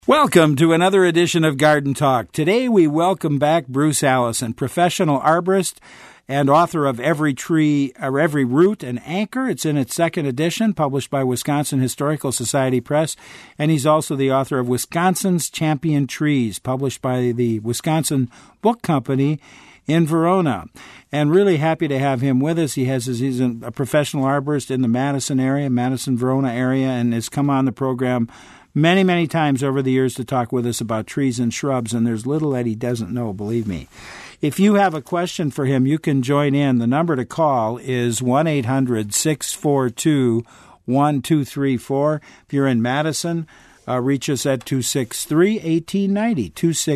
Welcome to another edition of Garden Talk. Today we welcome back Bruce Allison, professional arborist and author of Every Tree, or Every Root and Anchor. It's in its second edition, published by Wisconsin Historical Society Press, and he's also the author of Wisconsin's Champion Trees, published by the Wisconsin Book Company in Verona. And really happy to have him with us. He's a professional arborist in the Madison area, Madison-Verona area, and has come on the program many, many times over the years to talk with us about trees and shrubs, and there's little that he doesn't know, believe me. If you have a question for him, you can join in. The number to call is 1-800-642-1234. If you're in Madison, reach us at 263-1890,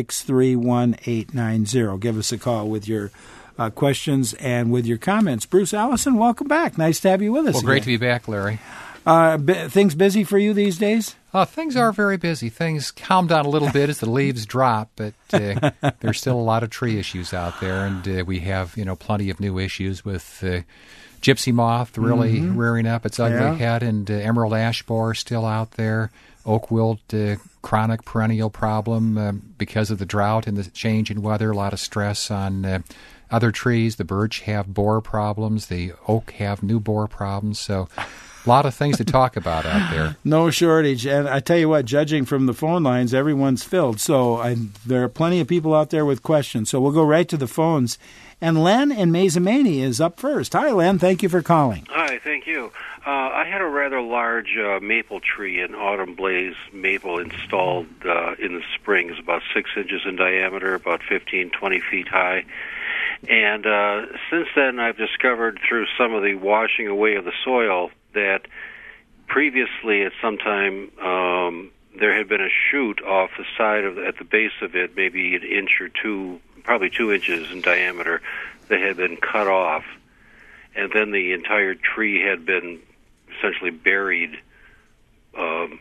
263-1890. Give us a call with your questions and with your comments. Bruce Allison, welcome back. Nice to have you with us again. Great to be back, Larry. Things busy for you these days? Things are very busy. Things calm down a little bit as the leaves drop, but there's still a lot of tree issues out there, and we have plenty of new issues with gypsy moth really rearing up its ugly head, and emerald ash borer still out there. Oak wilt, chronic perennial problem because of the drought and the change in weather. A lot of stress on other trees. The birch have borer problems. The oak have new borer problems. So a lot of things to talk about out there. No shortage. And I tell you what, judging from the phone lines, everyone's filled. So there are plenty of people out there with questions. So we'll go right to the phones. And Len in Mazomanie is up first. Hi, Len. Thank you for calling. Hi, thank you. I had a rather large maple tree, an autumn blaze maple, installed in the spring. It's about 6 inches in diameter, about 15, 20 feet high. And since then, I've discovered through some of the washing away of the soil that previously at some time there had been a shoot off the side at the base of it, maybe an inch or two, probably 2 inches in diameter, that had been cut off. And then the entire tree had been essentially buried. The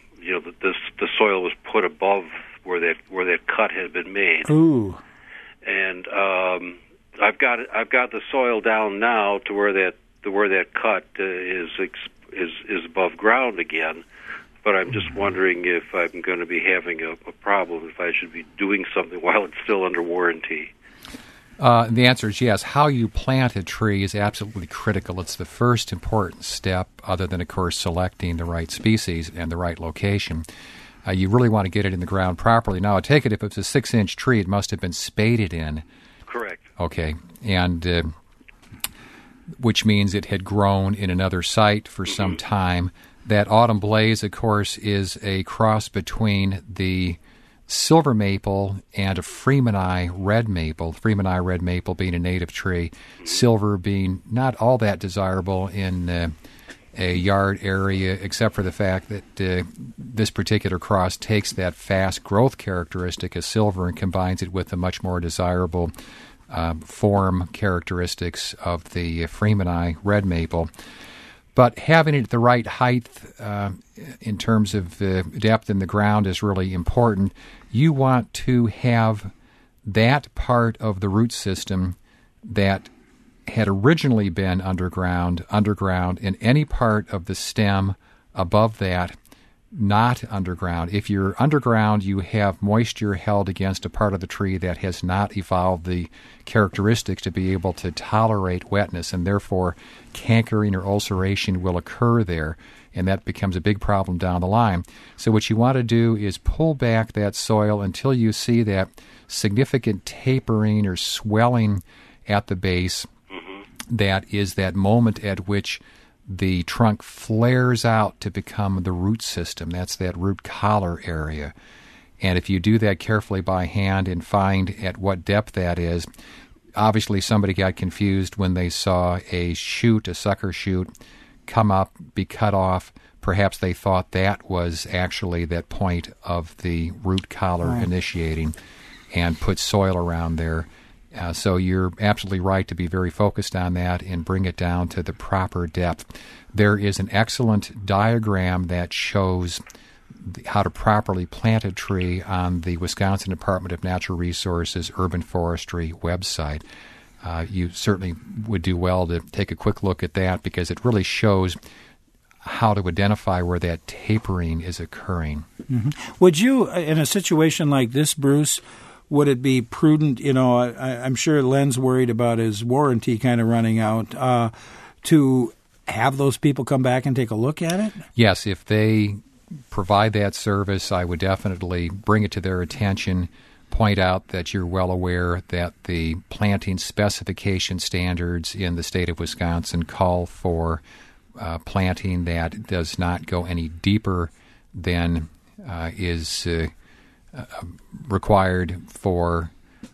soil was put above where that cut had been made. Ooh. And I've got the soil down now to where that cut is above ground again. But I'm just wondering if I'm going to be having a problem, if I should be doing something while it's still under warranty. The answer is yes. How you plant a tree is absolutely critical. It's the first important step, other than, of course, selecting the right species and the right location. You really want to get it in the ground properly. Now, I take it if it's a 6-inch tree, it must have been spaded in. Correct. Okay, and which means it had grown in another site for some time. That autumn blaze, of course, is a cross between the silver maple and a Freemani red maple, Freemani red maple being a native tree, silver being not all that desirable in a yard area, except for the fact that this particular cross takes that fast growth characteristic of silver and combines it with the much more desirable form characteristics of the Freemani red maple. But having it at the right height in terms of depth in the ground is really important. You want to have that part of the root system that had originally been underground, and any part of the stem above that not underground. If you're underground, you have moisture held against a part of the tree that has not evolved the characteristics to be able to tolerate wetness, and therefore cankering or ulceration will occur there, and that becomes a big problem down the line. So what you want to do is pull back that soil until you see that significant tapering or swelling at the base. That is that moment at which the trunk flares out to become the root system. That's that root collar area. And if you do that carefully by hand and find at what depth that is, obviously somebody got confused when they saw a shoot, a sucker shoot, come up, be cut off. Perhaps they thought that was actually that point of the root collar initiating, and put soil around there. So you're absolutely right to be very focused on that and bring it down to the proper depth. There is an excellent diagram that shows how to properly plant a tree on the Wisconsin Department of Natural Resources Urban Forestry website. You certainly would do well to take a quick look at that, because it really shows how to identify where that tapering is occurring. Mm-hmm. Would you, in a situation like this, Bruce, would it be prudent, I'm sure Len's worried about his warranty kind of running out, to have those people come back and take a look at it? Yes, if they provide that service, I would definitely bring it to their attention, point out that you're well aware that the planting specification standards in the state of Wisconsin call for planting that does not go any deeper than is required for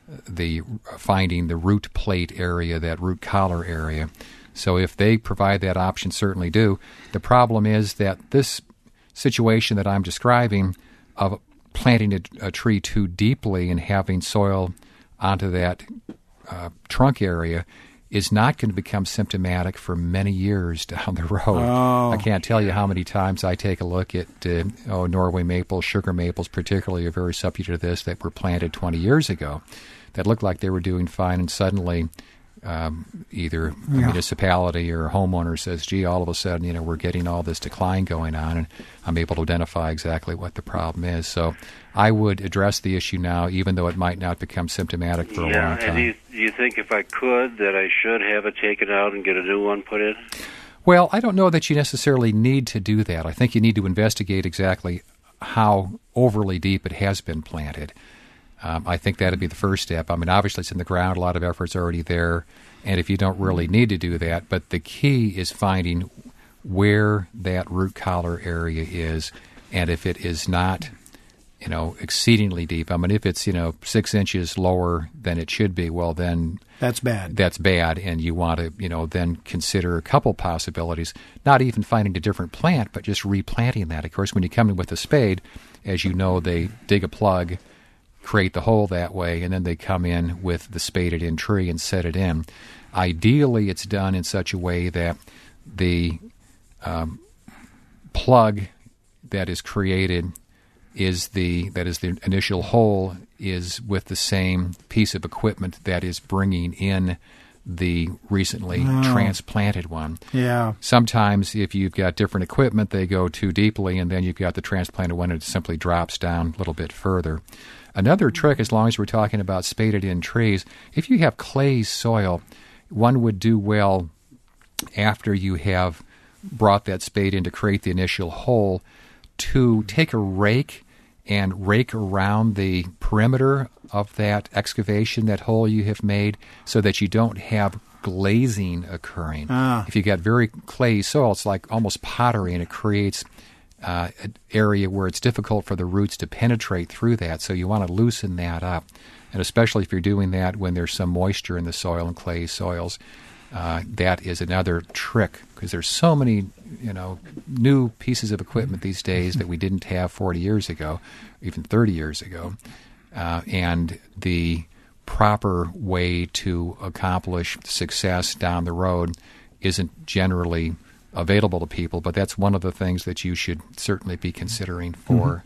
finding the root plate area, that root collar area. So if they provide that option, certainly do. The problem is that this situation that I'm describing of planting a tree too deeply and having soil onto that trunk area is not going to become symptomatic for many years down the road. Oh. I can't tell you how many times I take a look at Norway maples, sugar maples particularly are very subject to this, that were planted 20 years ago that looked like they were doing fine, and suddenly either a municipality or a homeowner says, gee, all of a sudden, we're getting all this decline going on, and I'm able to identify exactly what the problem is. So I would address the issue now, even though it might not become symptomatic for a long time. And do you think if I could that I should have it taken out and get a new one put in? Well, I don't know that you necessarily need to do that. I think you need to investigate exactly how overly deep it has been planted. I think that would be the first step. I mean, obviously it's in the ground. A lot of effort's already there. And if you don't really need to do that, but the key is finding where that root collar area is. And if it is not, exceedingly deep, I mean, if it's, 6 inches lower than it should be, well, then that's bad. That's bad. And you want to, then consider a couple possibilities, not even finding a different plant, but just replanting that. Of course, when you come in with a spade, as you know, they dig a plug, create the hole that way, and then they come in with the spaded-in tree and set it in. Ideally, it's done in such a way that the plug that is created is the initial hole is with the same piece of equipment that is bringing in the recently transplanted one. Yeah. Sometimes if you've got different equipment, they go too deeply, and then you've got the transplanted one, and it simply drops down a little bit further. Another trick, as long as we're talking about spaded-in trees, if you have clay soil, one would do well after you have brought that spade in to create the initial hole to take a rake and rake around the perimeter of that excavation, that hole you have made, so that you don't have glazing occurring. If you've got very clay soil, it's like almost pottery, and it creates an area where it's difficult for the roots to penetrate through that, so you want to loosen that up. And especially if you're doing that when there's some moisture in the soil and clay soils, that is another trick, because there's so many new pieces of equipment these days that we didn't have 40 years ago, even 30 years ago, and the proper way to accomplish success down the road isn't generally available to people, but that's one of the things that you should certainly be considering for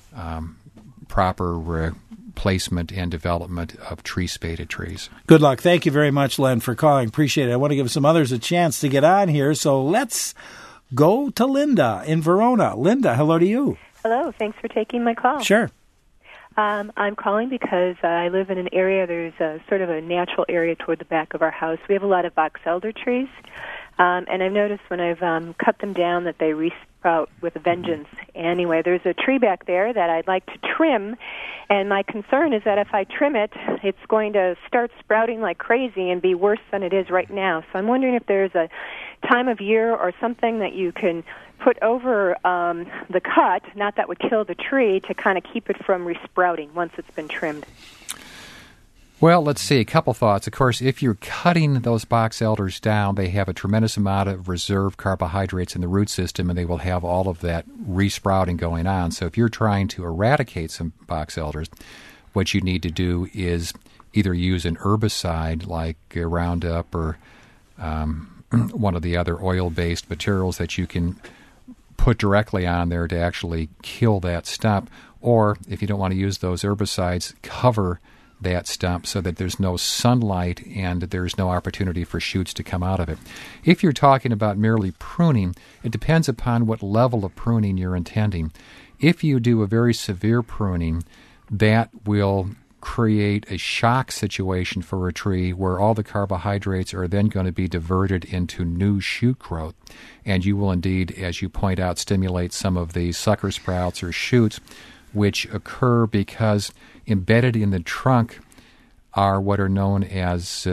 proper placement and development of tree-spaded trees. Good luck. Thank you very much, Len, for calling. Appreciate it. I want to give some others a chance to get on here, so let's go to Linda in Verona. Linda, hello to you. Hello. Thanks for taking my call. Sure. I'm calling because I live in an area, there's sort of a natural area toward the back of our house. We have a lot of box elder trees, and I've noticed when I've cut them down that they resprout with a vengeance. Anyway, there's a tree back there that I'd like to trim, and my concern is that if I trim it, it's going to start sprouting like crazy and be worse than it is right now. So I'm wondering if there's a time of year or something that you can put over the cut, not that would kill the tree, to kind of keep it from resprouting once it's been trimmed. Well, let's see, a couple thoughts. Of course, if you're cutting those box elders down, they have a tremendous amount of reserve carbohydrates in the root system, and they will have all of that resprouting going on. So if you're trying to eradicate some box elders, what you need to do is either use an herbicide like Roundup or one of the other oil-based materials that you can put directly on there to actually kill that stump, or if you don't want to use those herbicides, cover that stump so that there's no sunlight and there's no opportunity for shoots to come out of it. If you're talking about merely pruning, it depends upon what level of pruning you're intending. If you do a very severe pruning, that will create a shock situation for a tree where all the carbohydrates are then going to be diverted into new shoot growth. And you will indeed, as you point out, stimulate some of the sucker sprouts or shoots, which occur because embedded in the trunk are what are known as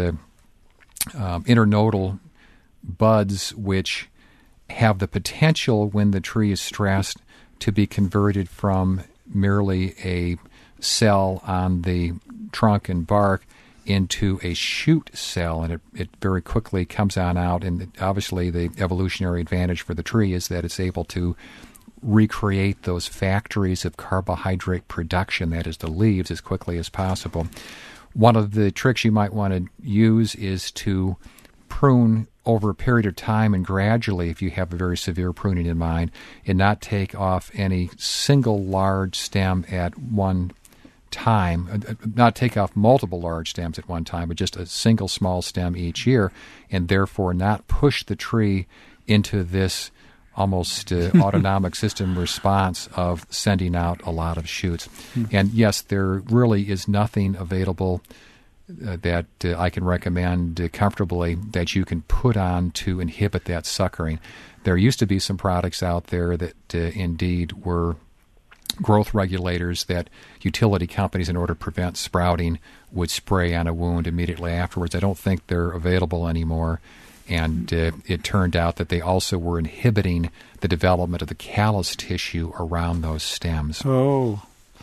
internodal buds, which have the potential, when the tree is stressed, to be converted from merely a cell on the trunk and bark into a shoot cell, and it very quickly comes on out. And obviously the evolutionary advantage for the tree is that it's able to recreate those factories of carbohydrate production, that is the leaves, as quickly as possible. One of the tricks you might want to use is to prune over a period of time and gradually, if you have a very severe pruning in mind, and not take off any single large stem at one time, not take off multiple large stems at one time, but just a single small stem each year, and therefore not push the tree into this almost autonomic system response of sending out a lot of shoots. And yes, there really is nothing available that I can recommend comfortably that you can put on to inhibit that suckering. There used to be some products out there that indeed were growth regulators that utility companies, in order to prevent sprouting, would spray on a wound immediately afterwards. I don't think they're available anymore. And it turned out that they also were inhibiting the development of the callus tissue around those stems. Oh.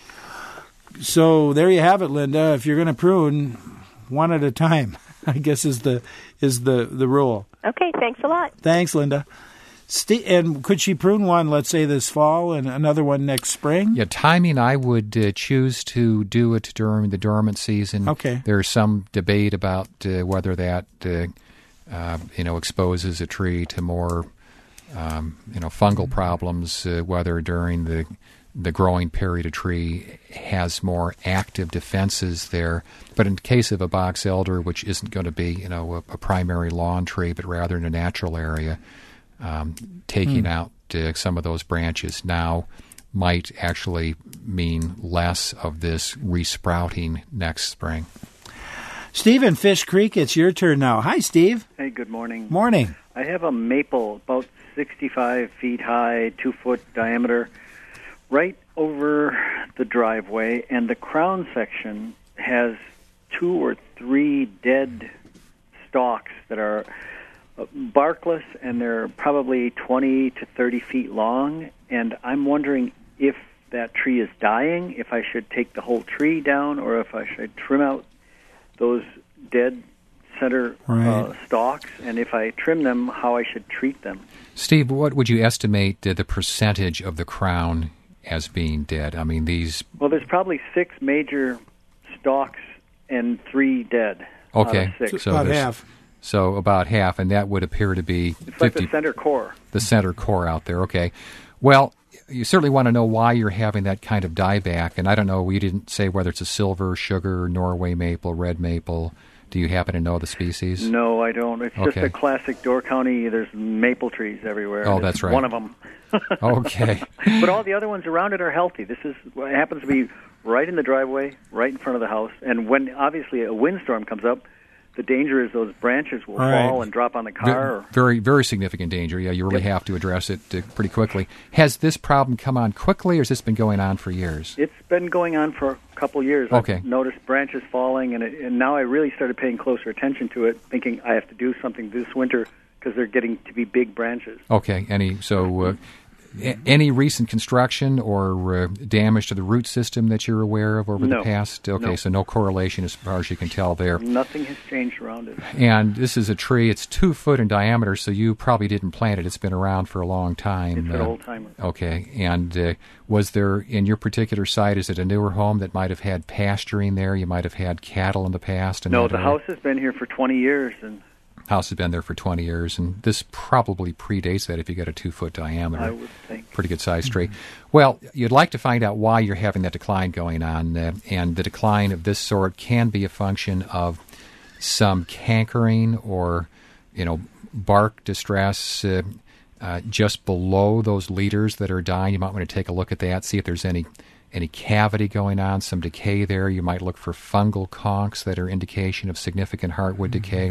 So there you have it, Linda. If you're going to prune, one at a time, I guess is the rule. Okay, thanks a lot. Thanks, Linda. And could she prune one, let's say, this fall and another one next spring? Yeah, timing, I would choose to do it during the dormant season. Okay. There's some debate about whether that exposes a tree to more fungal problems, whether during the growing period a tree has more active defenses there. But in the case of a box elder, which isn't going to be a primary lawn tree, but rather in a natural area, taking out some of those branches now might actually mean less of this resprouting next spring. Steve in Fish Creek, it's your turn now. Hi, Steve. Hey, good morning. Morning. I have a maple about 65 feet high, 2-foot diameter, right over the driveway, and the crown section has 2 or 3 dead stalks that are barkless, and they're probably 20 to 30 feet long, and I'm wondering if that tree is dying, if I should take the whole tree down, or if I should trim out those dead center stalks, and if I trim them, how I should treat them. Steve, what would you estimate the percentage of the crown as being dead? I mean, these... Well, there's probably 6 major stalks and 3 dead. Okay. Out of 6. So about half. So about half, and that would appear to be... It's 50, like the center core. The center core out there, okay. Well, you certainly want to know why you're having that kind of dieback, and I don't know, we didn't say whether it's a silver, sugar, Norway maple, red maple. Do you happen to know the species? No, I don't. It's just a classic Door County. There's maple trees everywhere. Oh, that's right. One of them. Okay. But all the other ones around it are healthy. This is what happens to be right in the driveway, right in front of the house. And when, obviously, a windstorm comes up, the danger is those branches will fall and drop on the car. Very, very significant danger. Yeah, you really have to address it pretty quickly. Has this problem come on quickly, or has this been going on for years? It's been going on for a couple years. Okay. I've noticed branches falling, and now I really started paying closer attention to it, thinking I have to do something this winter because they're getting to be big branches. Okay. Any recent construction or damage to the root system that you're aware of over the past? Okay, no. So no correlation as far as you can tell there. Nothing has changed around it. And this is a tree, it's 2 foot in diameter, so you probably didn't plant it. It's been around for a long time. It's an old-timer. Okay, and was there, in your particular site, is it a newer home that might have had pasturing there? You might have had cattle in the past? No, the house has been here for 20 years, and house has been there for 20 years, and this probably predates that if you got a 2-foot diameter. I would think. Pretty good sized tree. Well, you'd like to find out why you're having that decline going on, and the decline of this sort can be a function of some cankering or, bark distress just below those leaders that are dying. You might want to take a look at that, see if there's any cavity going on, some decay there. You might look for fungal conchs that are indication of significant heartwood decay.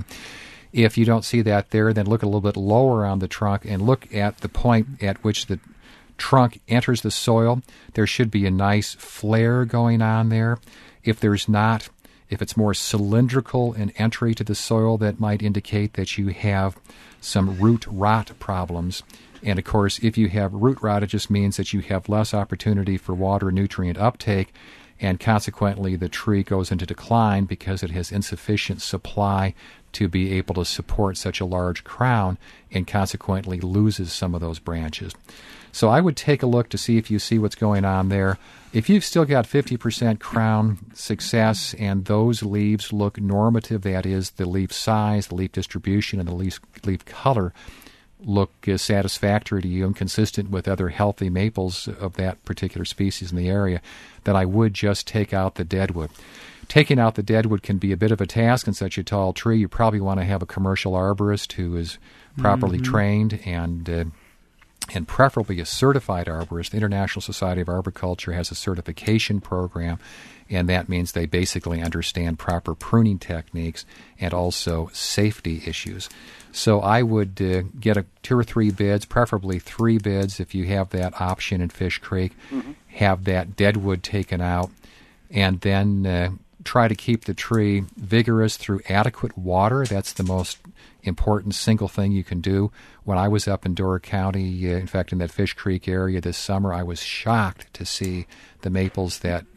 If you don't see that there, then look a little bit lower on the trunk and look at the point at which the trunk enters the soil. There should be a nice flare going on there. If there's not, if it's more cylindrical in entry to the soil, that might indicate that you have some root rot problems. And, of course, if you have root rot, it just means that you have less opportunity for water and nutrient uptake, and consequently the tree goes into decline because it has insufficient supply to be able to support such a large crown, and consequently loses some of those branches. So I would take a look to see if you see what's going on there. If you've still got 50% crown success and those leaves look normative, that is, the leaf size, the leaf distribution, and the leaf color look satisfactory to you and consistent with other healthy maples of that particular species in the area, then I would just take out the deadwood. Taking out the deadwood can be a bit of a task in such a tall tree. You probably want to have a commercial arborist who is properly trained and preferably a certified arborist. The International Society of Arboriculture has a certification program, and that means they basically understand proper pruning techniques and also safety issues. So I would get 2 or 3 bids, preferably 3 bids if you have that option in Fish Creek, have that deadwood taken out, and then try to keep the tree vigorous through adequate water. That's the most important single thing you can do. When I was up in Door County, in fact, in that Fish Creek area this summer, I was shocked to see the maples that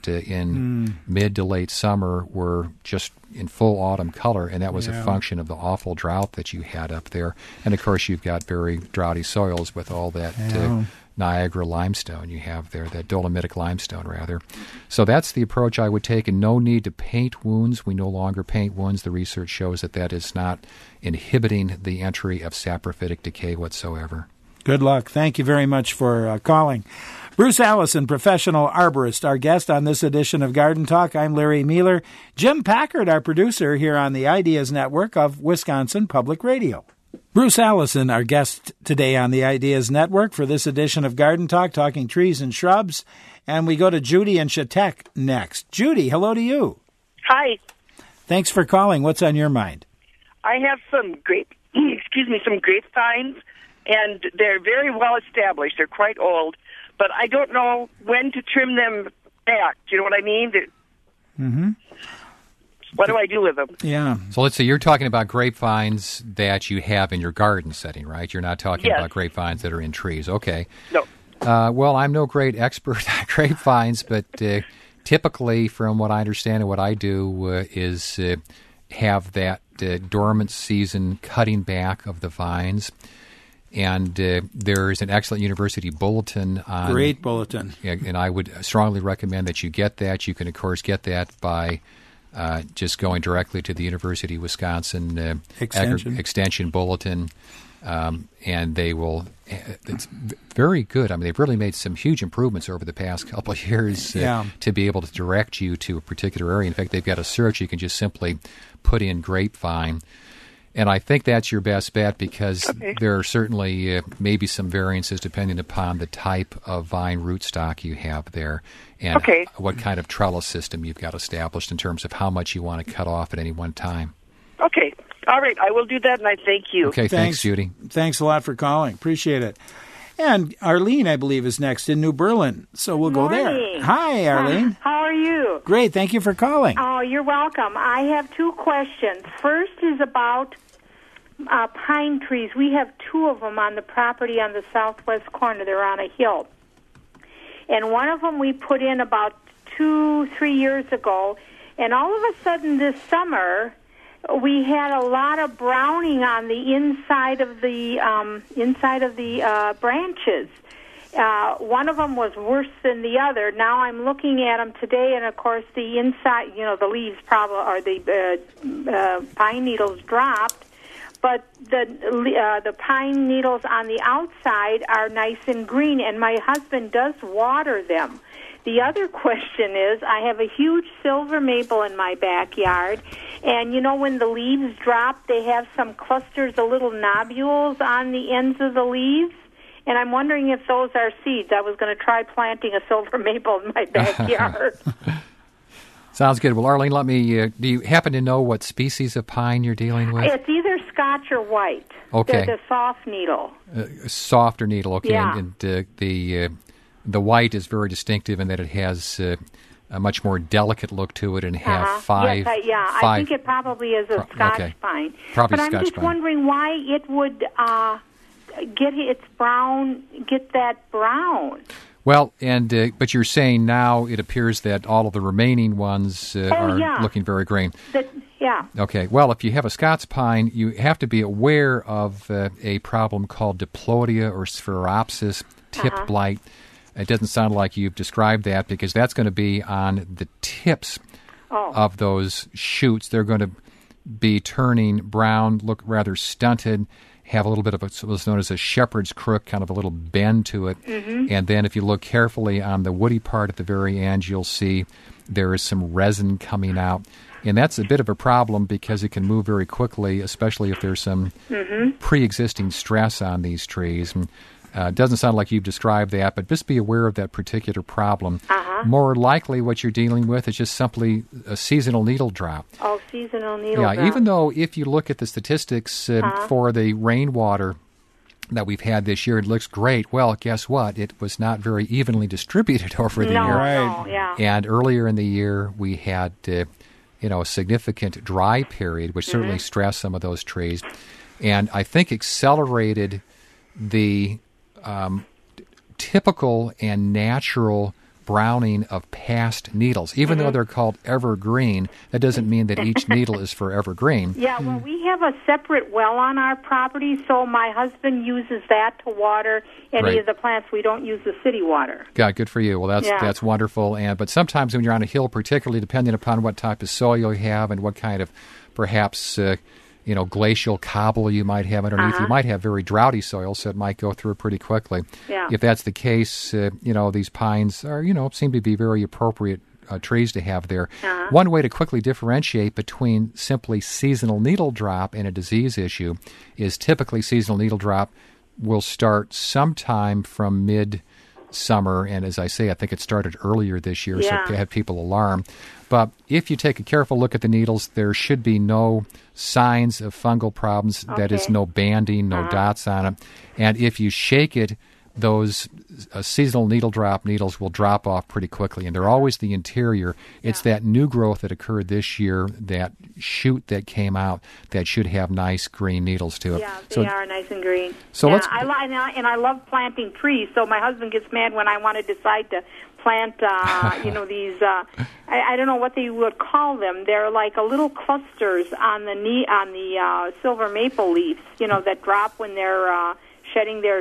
in mid to late summer were just in full autumn color, and that was a function of the awful drought that you had up there. And, of course, you've got very droughty soils with all that Niagara limestone you have there, that dolomitic limestone, rather. So that's the approach I would take, and no need to paint wounds. We no longer paint wounds. The research shows that that is not inhibiting the entry of saprophytic decay whatsoever. Good luck. Thank you very much for calling. Bruce Allison, professional arborist, our guest on this edition of Garden Talk. I'm Larry Mueller. Jim Packard, our producer here on the Ideas Network of Wisconsin Public Radio. Bruce Allison, our guest today on the Ideas Network for this edition of Garden Talk, talking trees and shrubs. And we go to Judy in Chautauqua next. Judy, hello to you. Hi. Thanks for calling. What's on your mind? I have some some grapevines, and they're very well established. They're quite old, but I don't know when to trim them back. Do you know what I mean? Mm-hmm. What do I do with them? Yeah. So let's say you're talking about grapevines that you have in your garden setting, right? You're not talking about grapevines that are in trees. Okay. No. Well, I'm no great expert on grapevines, but typically, from what I understand and what I do, is have that dormant season cutting back of the vines. And there's an excellent university bulletin on... Great bulletin. And I would strongly recommend that you get that. You can, of course, get that by... just going directly to the University of Wisconsin Extension Bulletin, and they will. It's very good. I mean, they've really made some huge improvements over the past couple of years to be able to direct you to a particular area. In fact, they've got a search you can just simply put in grapevine. And I think that's your best bet because there are certainly maybe some variances depending upon the type of vine rootstock you have there and what kind of trellis system you've got established in terms of how much you want to cut off at any one time. Okay. All right. I will do that, and I thank you. Okay. Thanks, Judy. Thanks a lot for calling. Appreciate it. And Arlene, I believe, is next in New Berlin, so we'll go there. Hi, Arlene. How are you? Great. Thank you for calling. Oh, you're welcome. I have 2 questions. First is about pine trees. We have 2 of them on the property on the southwest corner. They're on a hill. And one of them we put in about 2-3 years ago, and all of a sudden this summer we had a lot of browning on the inside of the branches. One of them was worse than the other. Now I'm looking at them today, and of course the inside, the leaves probably or the pine needles dropped. but the pine needles on the outside are nice and green, and my husband does water them. The other question is, I have a huge silver maple in my backyard, and you know when the leaves drop, they have some clusters of little nodules on the ends of the leaves, and I'm wondering if those are seeds. I was going to try planting a silver maple in my backyard. Sounds good. Well, Arlene, let me. Do you happen to know what species of pine you're dealing with? It's either Scotch or white. Okay. They're the soft needle. Softer needle. Okay. Yeah. And the white is very distinctive in that it has a much more delicate look to it and have five. Yes, I think it probably is a Scotch pine. Probably but Scotch I'm just pine. wondering why it would get that brown. Well, and but you're saying now it appears that all of the remaining ones are looking very green. Okay. Well, if you have a Scots pine, you have to be aware of a problem called diplodia or spheropsis tip blight. It doesn't sound like you've described that because that's going to be on the tips of those shoots. They're going to be turning brown, look rather stunted, have a little bit of what's known as a shepherd's crook, kind of a little bend to it. Mm-hmm. And then if you look carefully on the woody part at the very end, you'll see there is some resin coming out. And that's a bit of a problem because it can move very quickly, especially if there's some pre-existing stress on these trees. And it doesn't sound like you've described that, but just be aware of that particular problem. More likely what you're dealing with is just simply a seasonal needle drop. Oh, seasonal needle drop. Yeah, even though if you look at the statistics for the rainwater that we've had this year, it looks great. Well, guess what? It was not very evenly distributed over the year. No, And earlier in the year, we had a significant dry period, which certainly stressed some of those trees. And I think accelerated the typical and natural browning of past needles. Even though they're called evergreen, that doesn't mean that each needle is for evergreen. Yeah, well, we have a separate well on our property, so my husband uses that to water any of the plants. We don't use the city water. Yeah, good for you. Well, that's wonderful. But sometimes when you're on a hill, particularly depending upon what type of soil you have and what kind of perhaps glacial cobble you might have underneath. You might have very droughty soil, so it might go through pretty quickly. Yeah. If that's the case, these pines are, seem to be very appropriate trees to have there. One way to quickly differentiate between simply seasonal needle drop and a disease issue is typically seasonal needle drop will start sometime from mid-summer, and as I say, I think it started earlier this year, so it had people alarmed. But if you take a careful look at the needles, there should be no signs of fungal problems. That is, no banding, no dots on it. And if you shake it, those seasonal needle drop needles will drop off pretty quickly. And they're always the interior. It's that new growth that occurred this year, that shoot that came out, that should have nice green needles to it. Yeah, they are nice and green. So I love planting trees, so my husband gets mad when I want to decide to plant, these, I don't know what they would call them. They're like a little clusters on the silver maple leaves, that drop when they're shedding their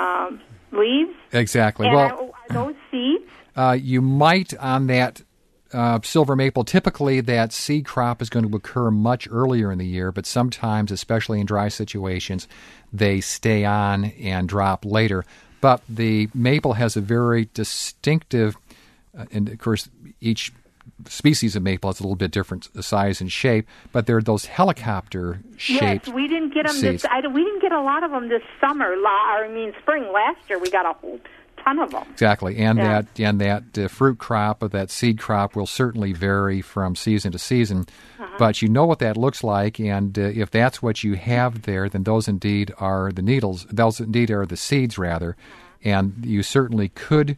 leaves. Exactly. And well, are those seeds? You might on that silver maple. Typically, that seed crop is going to occur much earlier in the year, but sometimes, especially in dry situations, they stay on and drop later. But the maple has a very distinctive, and of course, each species of maple has a little bit different size and shape, but they're those helicopter-shaped. Yes, we didn't get them seeds. we didn't get a lot of them this summer. Spring last year we got a whole ton of them. Exactly, and that fruit crop or that seed crop will certainly vary from season to season. But you know what that looks like, and if that's what you have there, then those indeed are the needles. Those indeed are the seeds, rather, and you certainly could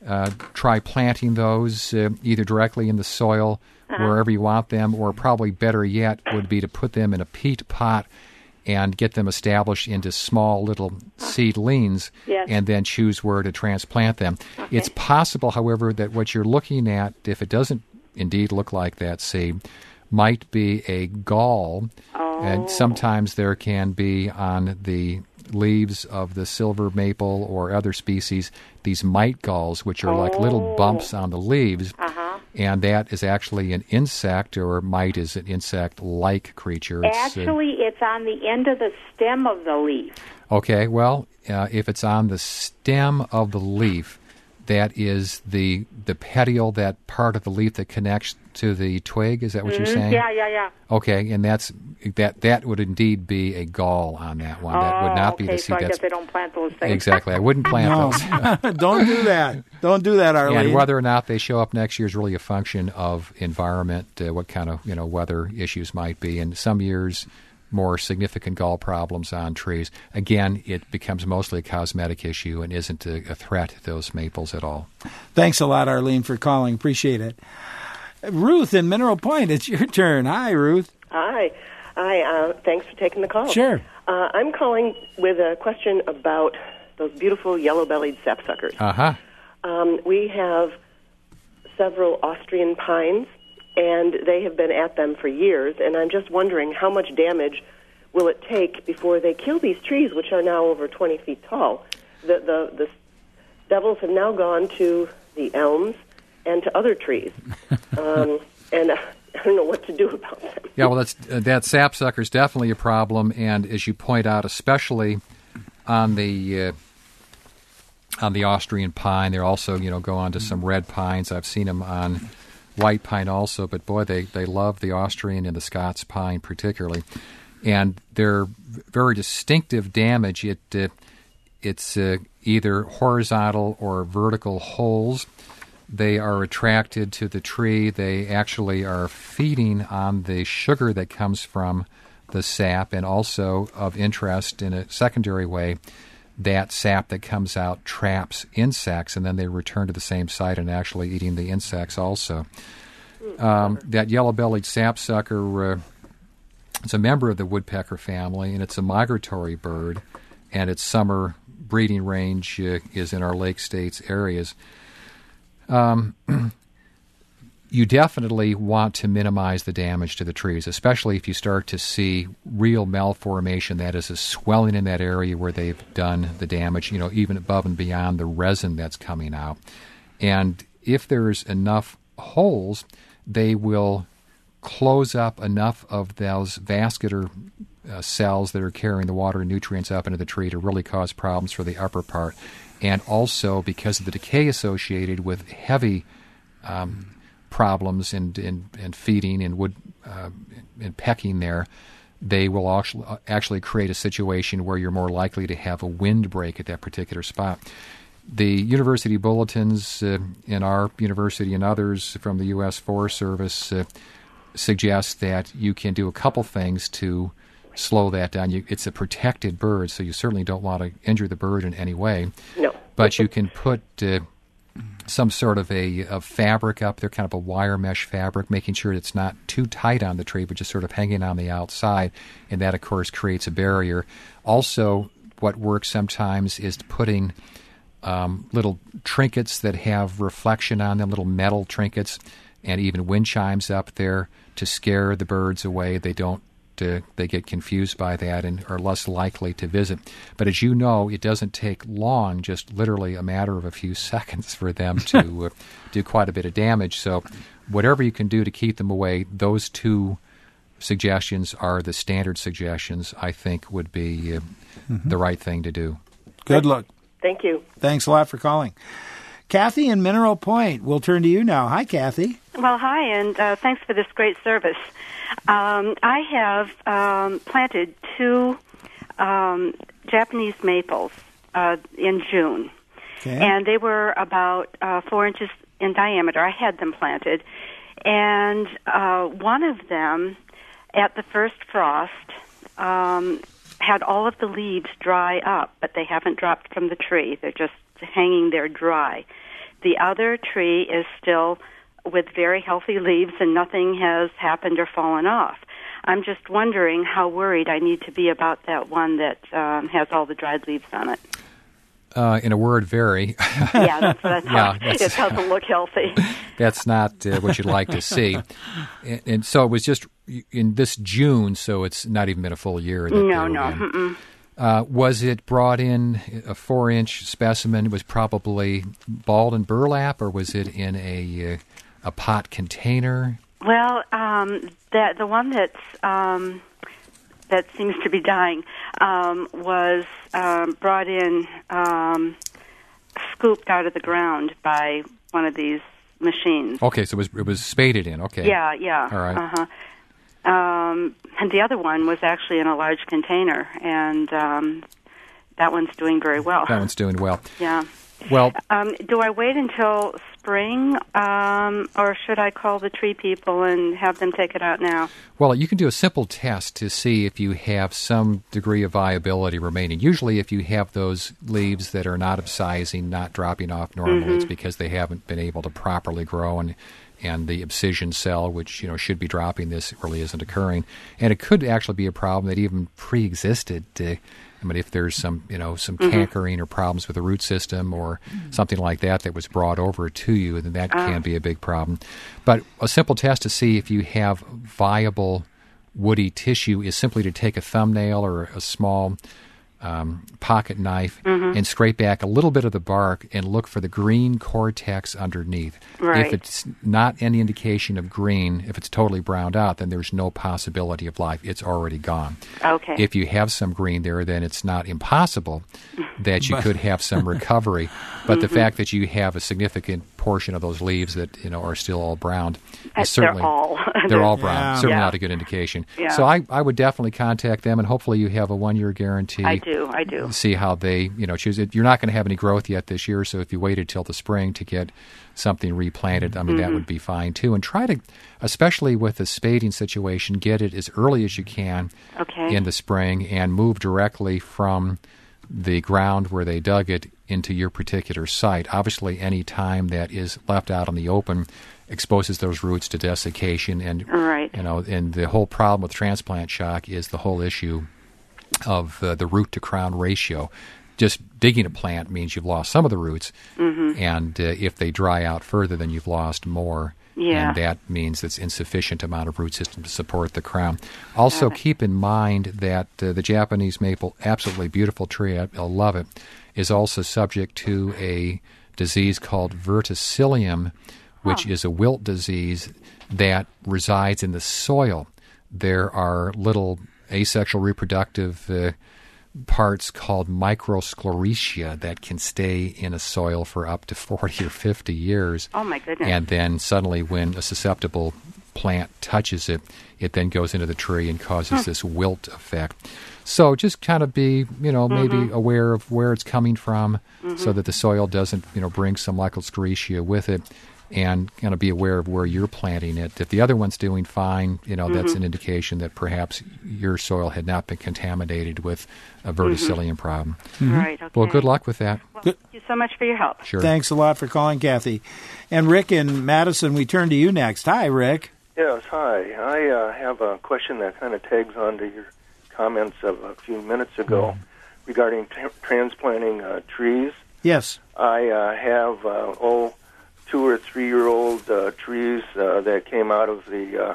try planting those either directly in the soil wherever you want them, or probably better yet would be to put them in a peat pot and get them established into small little seedlings, and then choose where to transplant them. Okay. It's possible, however, that what you're looking at, if it doesn't indeed look like that seed, might be a gall, and sometimes there can be on the leaves of the silver maple or other species these mite galls, which are like little bumps on the leaves. And that is actually an insect, or mite is an insect-like creature. Actually, it's on the end of the stem of the leaf. Okay, well, if it's on the stem of the leaf, that is the petiole, that part of the leaf that connects to the twig. Is that what you're saying? Yeah. Okay, and that would indeed be a gall on that one. That would not be the seed. So I guess they don't plant those things. Exactly. I wouldn't plant those. Don't do that. Don't do that, Arlene. And whether or not they show up next year is really a function of environment, what kind of weather issues might be. And some years, more significant gall problems on trees. Again, it becomes mostly a cosmetic issue and isn't a threat to those maples at all. Thanks a lot, Arlene, for calling. Appreciate it. Ruth in Mineral Point, it's your turn. Hi, Ruth. Hi. Thanks for taking the call. Sure. I'm calling with a question about those beautiful yellow-bellied sapsuckers. Uh-huh. We have several Austrian pines, and they have been at them for years, and I'm just wondering how much damage will it take before they kill these trees, which are now over 20 feet tall. The devils have now gone to the elms and to other trees, and I don't know what to do about them. Yeah, well, that sapsucker is definitely a problem, and as you point out, especially on the Austrian pine, they also go on to some red pines. I've seen them on white pine also, but boy, they love the Austrian and the Scots pine particularly, and they're very distinctive damage. It's either horizontal or vertical holes. They are attracted to the tree. They actually are feeding on the sugar that comes from the sap, and also of interest in a secondary way, that sap that comes out traps insects, and then they return to the same site and actually eating the insects also. That yellow-bellied sapsucker, it's a member of the woodpecker family, and it's a migratory bird, and its summer breeding range is in our Lake States areas. You definitely want to minimize the damage to the trees, especially if you start to see real malformation, that is a swelling in that area where they've done the damage, even above and beyond the resin that's coming out. And if there's enough holes, they will close up enough of those vascular cells that are carrying the water and nutrients up into the tree to really cause problems for the upper part. And also, because of the decay associated with heavy problems in feeding and wood and pecking there, they will actually create a situation where you're more likely to have a windbreak at that particular spot. The university bulletins in our university and others from the U.S. Forest Service suggest that you can do a couple things to slow that down. It's a protected bird, so you certainly don't want to injure the bird in any way. No. But you can put some sort of a fabric up there, kind of a wire mesh fabric, making sure it's not too tight on the tree, but just sort of hanging on the outside, and that, of course, creates a barrier. Also, what works sometimes is putting little trinkets that have reflection on them, little metal trinkets, and even wind chimes up there to scare the birds away. They get confused by that and are less likely to visit. But as you know, it doesn't take long, just literally a matter of a few seconds for them to do quite a bit of damage. So whatever you can do to keep them away, those two suggestions are the standard suggestions I think would be the right thing to do. Good luck. Thank you. Thanks a lot for calling. Kathy in Mineral Point, we'll turn to you now. Hi, Kathy. Well, hi, and thanks for this great service. I have planted 2 Japanese maples in June, and they were about 4 inches in diameter. I had them planted, and one of them, at the first frost, had all of the leaves dry up, but they haven't dropped from the tree. They're just hanging there dry. The other tree is still with very healthy leaves, and nothing has happened or fallen off. I'm just wondering how worried I need to be about that one that has all the dried leaves on it. In a word, very. Yeah, that's what I thought. It doesn't look healthy. That's not what you'd like to see. And so it was just in this June, so it's not even been a full year. No. Was it brought in a 4-inch specimen? It was probably balled and burlap, or was it in a a pot container? Well, the one that seems to be dying was brought in, scooped out of the ground by one of these machines. Okay, so it was spaded in. Okay. Yeah. All right. Uh-huh. And the other one was actually in a large container, and that one's doing very well. That one's doing well. Yeah. Well, do I wait until spring, or should I call the tree people and have them take it out now? Well, you can do a simple test to see if you have some degree of viability remaining. Usually, if you have those leaves that are not upsizing, not dropping off normally, it's because they haven't been able to properly grow, and the abscission cell, which should be dropping this, really isn't occurring. And it could actually be a problem that even pre-existed. If there's some cankering or problems with the root system or something like that was brought over to you, then that can be a big problem. But a simple test to see if you have viable woody tissue is simply to take a thumbnail or a small pocket knife and scrape back a little bit of the bark and look for the green cortex underneath. Right. If it's not any indication of green, if it's totally browned out, then there's no possibility of life. It's already gone. Okay. If you have some green there, then it's not impossible that you could have some recovery. But the fact that you have a significant portion of those leaves that are still all browned is certainly they're all brown. Yeah. Certainly not a good indication. Yeah. So I would definitely contact them, and hopefully you have a 1-year guarantee. I do. See how they choose it. You're not going to have any growth yet this year, so if you waited till the spring to get something replanted, that would be fine too. And try to, especially with the spading situation, get it as early as you can in the spring and move directly from the ground where they dug it into your particular site. Obviously, any time that is left out in the open exposes those roots to desiccation, and and the whole problem with transplant shock is the whole issue of the root to crown ratio. Just digging a plant means you've lost some of the roots, and if they dry out further, then you've lost more. Yeah. And that means it's insufficient amount of root system to support the crown. Also, keep in mind that the Japanese maple, absolutely beautiful tree, I love it, is also subject to a disease called verticillium, which is a wilt disease that resides in the soil. There are little asexual reproductive parts called microsclerotia that can stay in a soil for up to 40 or 50 years. Oh, my goodness. And then suddenly when a susceptible plant touches it, it then goes into the tree and causes this wilt effect. So just kind of be, maybe aware of where it's coming from so that the soil doesn't, bring some microsclerotia with it, and kind of be aware of where you're planting it. If the other one's doing fine, that's an indication that perhaps your soil had not been contaminated with a verticillium problem. Right, okay. Well, good luck with that. Well, thank you so much for your help. Sure. Thanks a lot for calling, Kathy. And Rick in Madison, we turn to you next. Hi, Rick. Yes, hi. I have a question that kind of tags on to your comments of a few minutes ago regarding transplanting trees. Yes. I have 2 or 3 year old trees that came out of the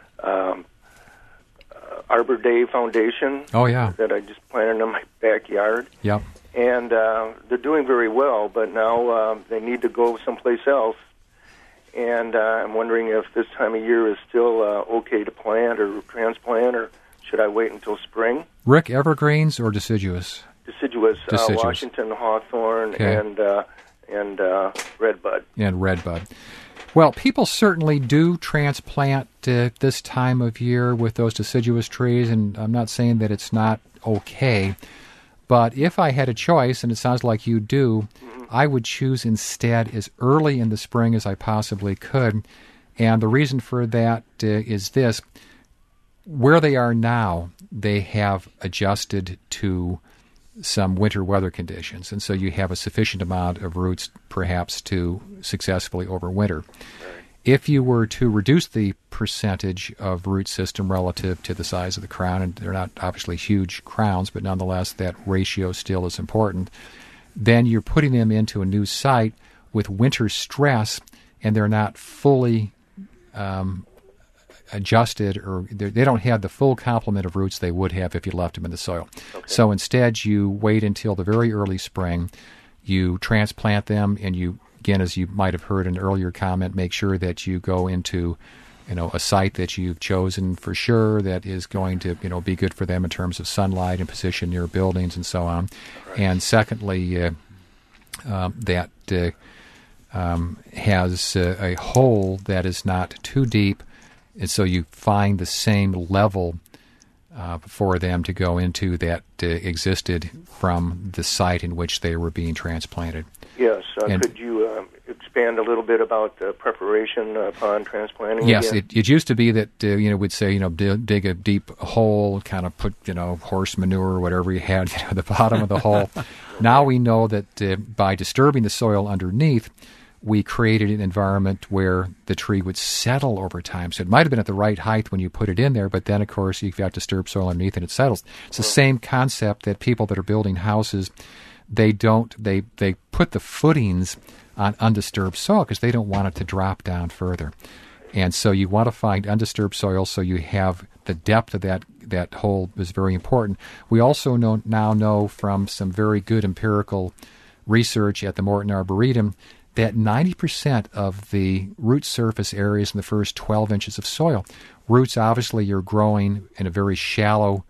Arbor Day Foundation. Oh, yeah. That I just planted in my backyard. Yep. And they're doing very well, but now they need to go someplace else. And I'm wondering if this time of year is still okay to plant or transplant, or should I wait until spring? Rick, evergreens or deciduous? Deciduous. Washington hawthorn and redbud. And redbud. Well, people certainly do transplant this time of year with those deciduous trees, and I'm not saying that it's not okay. But if I had a choice, and it sounds like you do, I would choose instead as early in the spring as I possibly could. And the reason for that is this. Where they are now, they have adjusted to some winter weather conditions, and so you have a sufficient amount of roots perhaps to successfully overwinter. If you were to reduce the percentage of root system relative to the size of the crown, and they're not obviously huge crowns, but nonetheless that ratio still is important, then you're putting them into a new site with winter stress, and they're not fully adjusted, or they don't have the full complement of roots they would have if you left them in the soil. Okay. So instead, you wait until the very early spring, you transplant them, and you again, as you might have heard in an earlier comment, make sure that you go into a site that you've chosen for sure that is going to be good for them in terms of sunlight and position near buildings and so on. Right. And secondly, that has a hole that is not too deep, and so you find the same level for them to go into that existed from the site in which they were being transplanted. Yes. Could you expand a little bit about the preparation upon transplanting? Yes. Again? It used to be that we'd say dig a deep hole, kind of put horse manure or whatever you had at the bottom of the hole. Now we know that by disturbing the soil underneath, we created an environment where the tree would settle over time. So it might have been at the right height when you put it in there, but then, of course, you've got disturbed soil underneath and it settles. It's the same concept that people that are building houses, they put the footings on undisturbed soil because they don't want it to drop down further. And so you want to find undisturbed soil so you have the depth of that hole is very important. We also now know from some very good empirical research at the Morton Arboretum that 90% of the root surface areas in the first 12 inches of soil, roots obviously are growing in a very shallow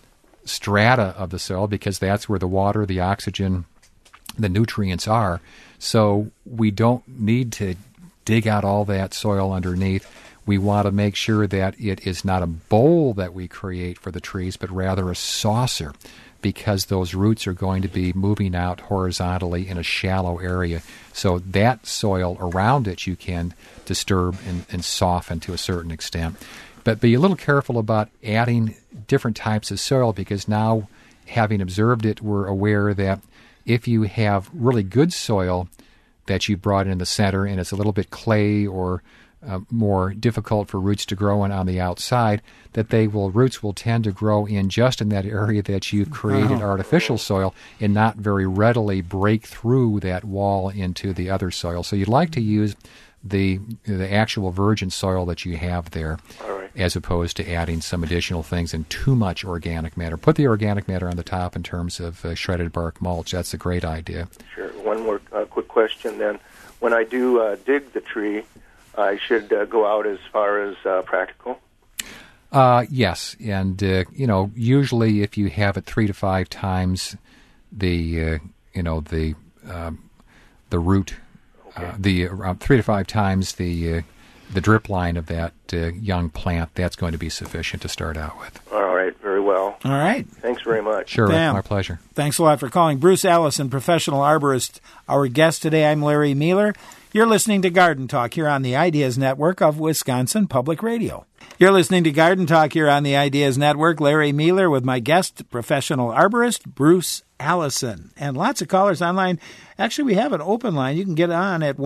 strata of the soil because that's where the water, the oxygen, the nutrients are. So we don't need to dig out all that soil underneath. We want to make sure that it is not a bowl that we create for the trees, but rather a saucer, because those roots are going to be moving out horizontally in a shallow area. So that soil around it you can disturb and soften to a certain extent. But be a little careful about adding different types of soil, because now, having observed it, we're aware that if you have really good soil that you brought in the center and it's a little bit clay or more difficult for roots to grow in on the outside, that roots will tend to grow in just in that area that you've created artificial soil and not very readily break through that wall into the other soil. So you'd like to use the actual virgin soil that you have there, as opposed to adding some additional things and too much organic matter. Put the organic matter on the top in terms of shredded bark mulch. That's a great idea. Sure. One more quick question then. When I do dig the tree, I should go out as far as practical? Yes, and usually if you have it 3 to 5 times the root, around 3 to 5 times the drip line of that young plant, that's going to be sufficient to start out with. All right, very well. All right. Thanks very much. Sure, my pleasure. Thanks a lot for calling. Bruce Allison, professional arborist, our guest today. I'm Larry Mueller. You're listening to Garden Talk here on the Ideas Network of Wisconsin Public Radio. You're listening to Garden Talk here on the Ideas Network. Larry Mueller with my guest, professional arborist, Bruce Allison. And lots of callers online. Actually, we have an open line. You can get on at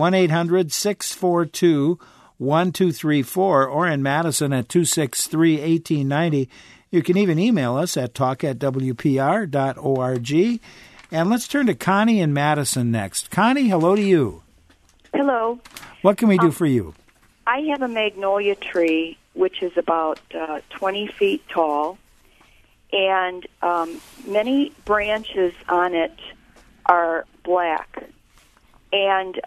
1-800-642-1234 or in Madison at 263-1890. You can even email us at talk@wpr.org. And let's turn to Connie in Madison next. Connie, hello to you. Hello. What can we do for you? I have a magnolia tree, which is about 20 feet tall, and many branches on it are black. And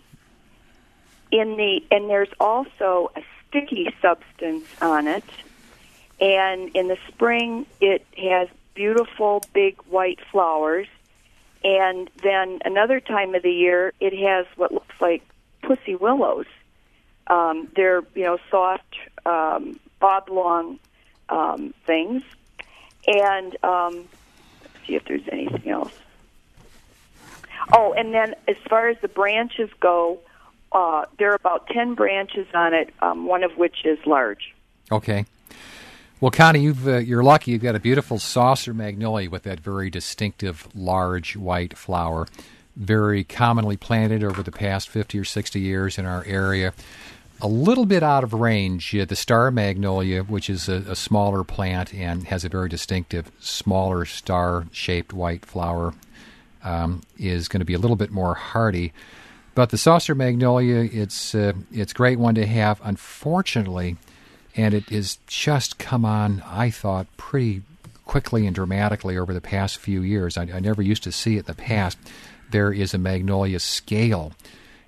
there's also a sticky substance on it. And in the spring, it has beautiful big white flowers. And then another time of the year, it has what looks like pussy willows. They're, soft, oblong things. And let's see if there's anything else. Oh, and then as far as the branches go, there are about 10 branches on it, one of which is large. Okay. Well, Connie, you're lucky. You've got a beautiful saucer magnolia with that very distinctive large white flower, very commonly planted over the past 50 or 60 years in our area. A little bit out of range, the star magnolia, which is a smaller plant and has a very distinctive, smaller star-shaped white flower, is going to be a little bit more hardy. But the saucer magnolia, it's a great one to have. Unfortunately, and it has just come on, I thought, pretty quickly and dramatically over the past few years. I never used to see it in the past. There is a magnolia scale.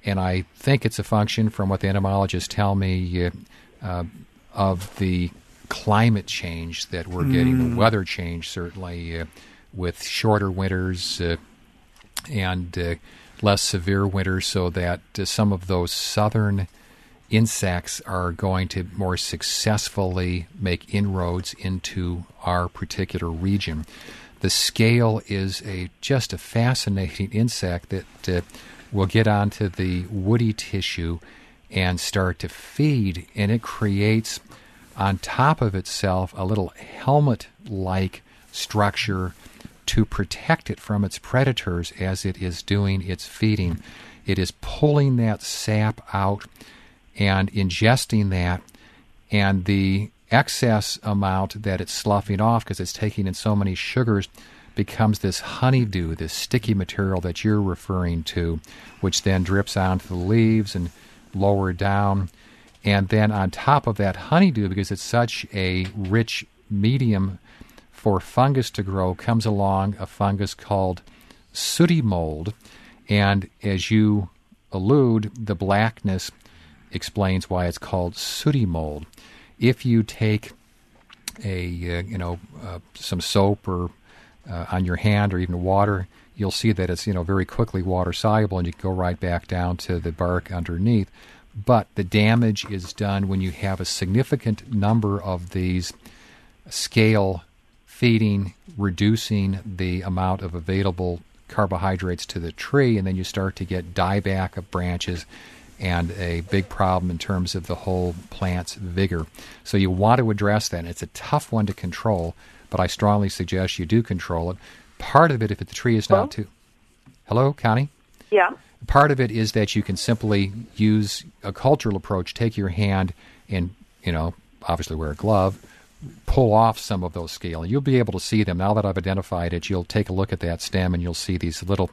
And I think it's a function, from what the entomologists tell me, of the climate change that we're getting, the weather change, certainly, with shorter winters and less severe winters, so that some of those southern insects are going to more successfully make inroads into our particular region. The scale is just a fascinating insect that will get onto the woody tissue and start to feed, and it creates on top of itself a little helmet-like structure to protect it from its predators as it is doing its feeding. It is pulling that sap out and ingesting that, and the excess amount that it's sloughing off, because it's taking in so many sugars, becomes this honeydew, this sticky material that you're referring to, which then drips onto the leaves and lower down. And then on top of that honeydew, because it's such a rich medium for fungus to grow, comes along a fungus called sooty mold. And as you allude, the blackness explains why it's called sooty mold. If you take some soap or on your hand or even water, you'll see that it's very quickly water soluble, and you can go right back down to the bark underneath. But the damage is done when you have a significant number of these scale feeding, reducing the amount of available carbohydrates to the tree, and then you start to get dieback of branches and a big problem in terms of the whole plant's vigor. So you want to address that. And it's a tough one to control, but I strongly suggest you do control it. Part of it, if the tree is not too... Hello, Connie? Yeah. Part of it is that you can simply use a cultural approach, take your hand and, obviously wear a glove, pull off some of those scale. You'll be able to see them. Now that I've identified it, you'll take a look at that stem and you'll see these little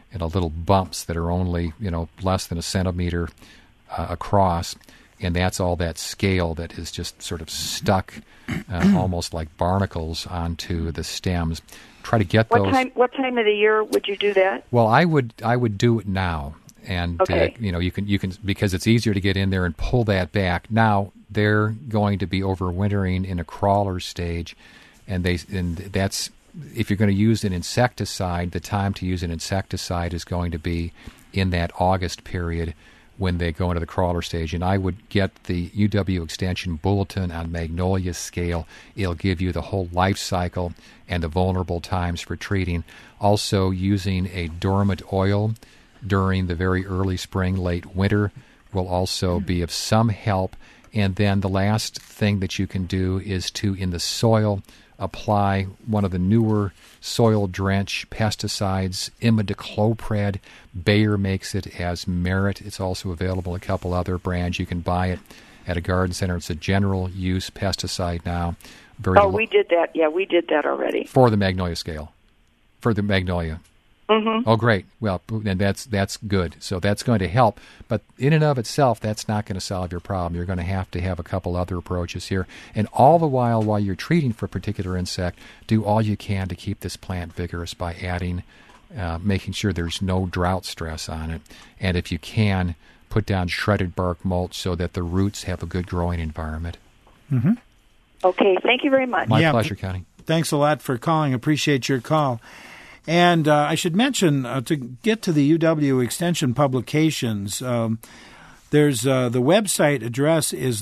bumps that are only, less than a centimeter across, and that's all that scale that is just sort of stuck almost like barnacles onto the stems. Try to get those. What time of the year would you do that? Well, I would do it now, and you can because it's easier to get in there and pull that back. Now they're going to be overwintering in a crawler stage, and that's if you're going to use an insecticide. The time to use an insecticide is going to be in that August period when they go into the crawler stage. And I would get the UW Extension Bulletin on Magnolia scale. It'll give you the whole life cycle and the vulnerable times for treating. Also, using a dormant oil during the very early spring, late winter will also be of some help. And then the last thing that you can do is to, in the soil, apply one of the newer soil drench pesticides, imidacloprid. Bayer makes it as Merit. It's also available in a couple other brands. You can buy it at a garden center. It's a general use pesticide now. We did that. Yeah, we did that already. For the magnolia scale. For the magnolia. Mm-hmm. Oh, great. Well, and that's good. So that's going to help. But in and of itself, that's not going to solve your problem. You're going to have a couple other approaches here. And all the while you're treating for a particular insect, do all you can to keep this plant vigorous by adding, making sure there's no drought stress on it. And if you can, put down shredded bark mulch so that the roots have a good growing environment. Mm-hmm. Okay. Thank you very much. My pleasure, Connie. Thanks a lot for calling. Appreciate your call. And I should mention, to get to the UW Extension publications, there's the website address is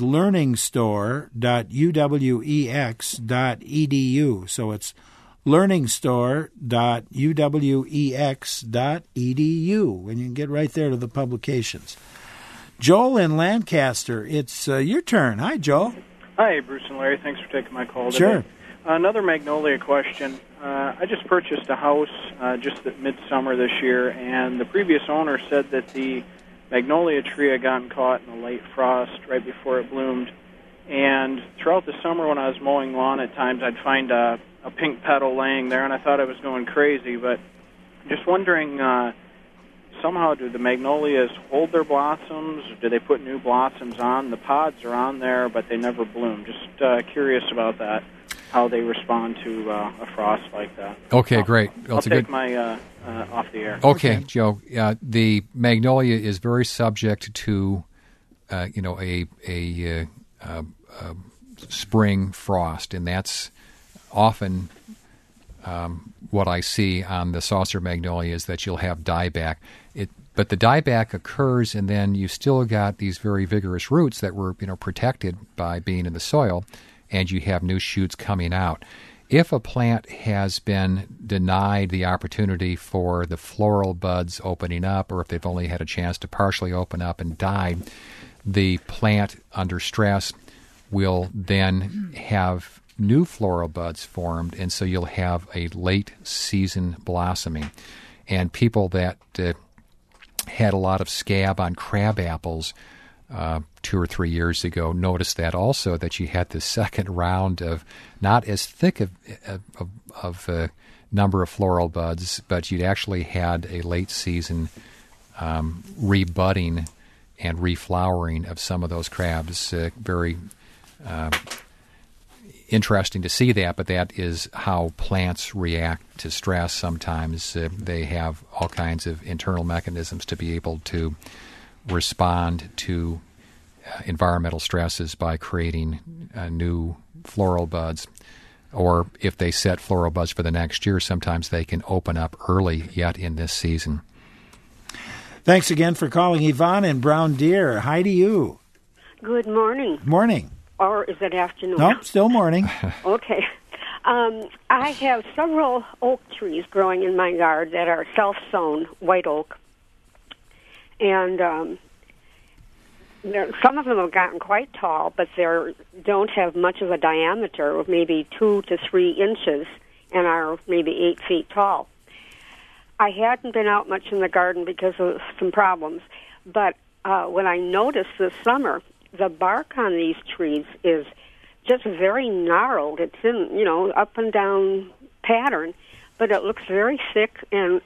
learningstore.uwex.edu. So it's learningstore.uwex.edu, and you can get right there to the publications. Joel in Lancaster, it's your turn. Hi, Joel. Hi, Bruce and Larry. Thanks for taking my call today. Sure. Another magnolia question. I just purchased a house just at midsummer this year, and the previous owner said that the magnolia tree had gotten caught in a late frost right before it bloomed. And throughout the summer when I was mowing lawn, at times I'd find a pink petal laying there, and I thought I was going crazy. But just wondering, somehow do the magnolias hold their blossoms? Do they put new blossoms on? The pods are on there, but they never bloom. Just curious about that. how they respond to a frost like that. Okay, great. I'll take my off the air. Okay, Joe. The magnolia is very subject to, a spring frost, and that's often what I see on the saucer magnolia is that you'll have dieback. But the dieback occurs, and then you still got these very vigorous roots that were protected by being in the soil, and you have new shoots coming out. If a plant has been denied the opportunity for the floral buds opening up, or if they've only had a chance to partially open up and died, the plant under stress will then have new floral buds formed, and so you'll have a late season blossoming. And people that had a lot of scab on crab apples 2 or 3 years ago noticed that also, that you had the second round of not as thick of a number of floral buds, but you'd actually had a late season rebudding and reflowering of some of those crabs. Very interesting to see that, but that is how plants react to stress. Sometimes they have all kinds of internal mechanisms to be able to respond to environmental stresses by creating new floral buds. Or if they set floral buds for the next year, sometimes they can open up early yet in this season. Thanks again for calling, Yvonne in Brown Deer. Hi to you. Good morning. Morning. Or is it afternoon? Nope, still morning. Okay. I have several oak trees growing in my yard that are self-sown white oak. And some of them have gotten quite tall, but they don't have much of a diameter of maybe 2 to 3 inches and are maybe 8 feet tall. I hadn't been out much in the garden because of some problems, but when I noticed this summer, the bark on these trees is just very gnarled. It's in, up and down pattern, but it looks very thick, and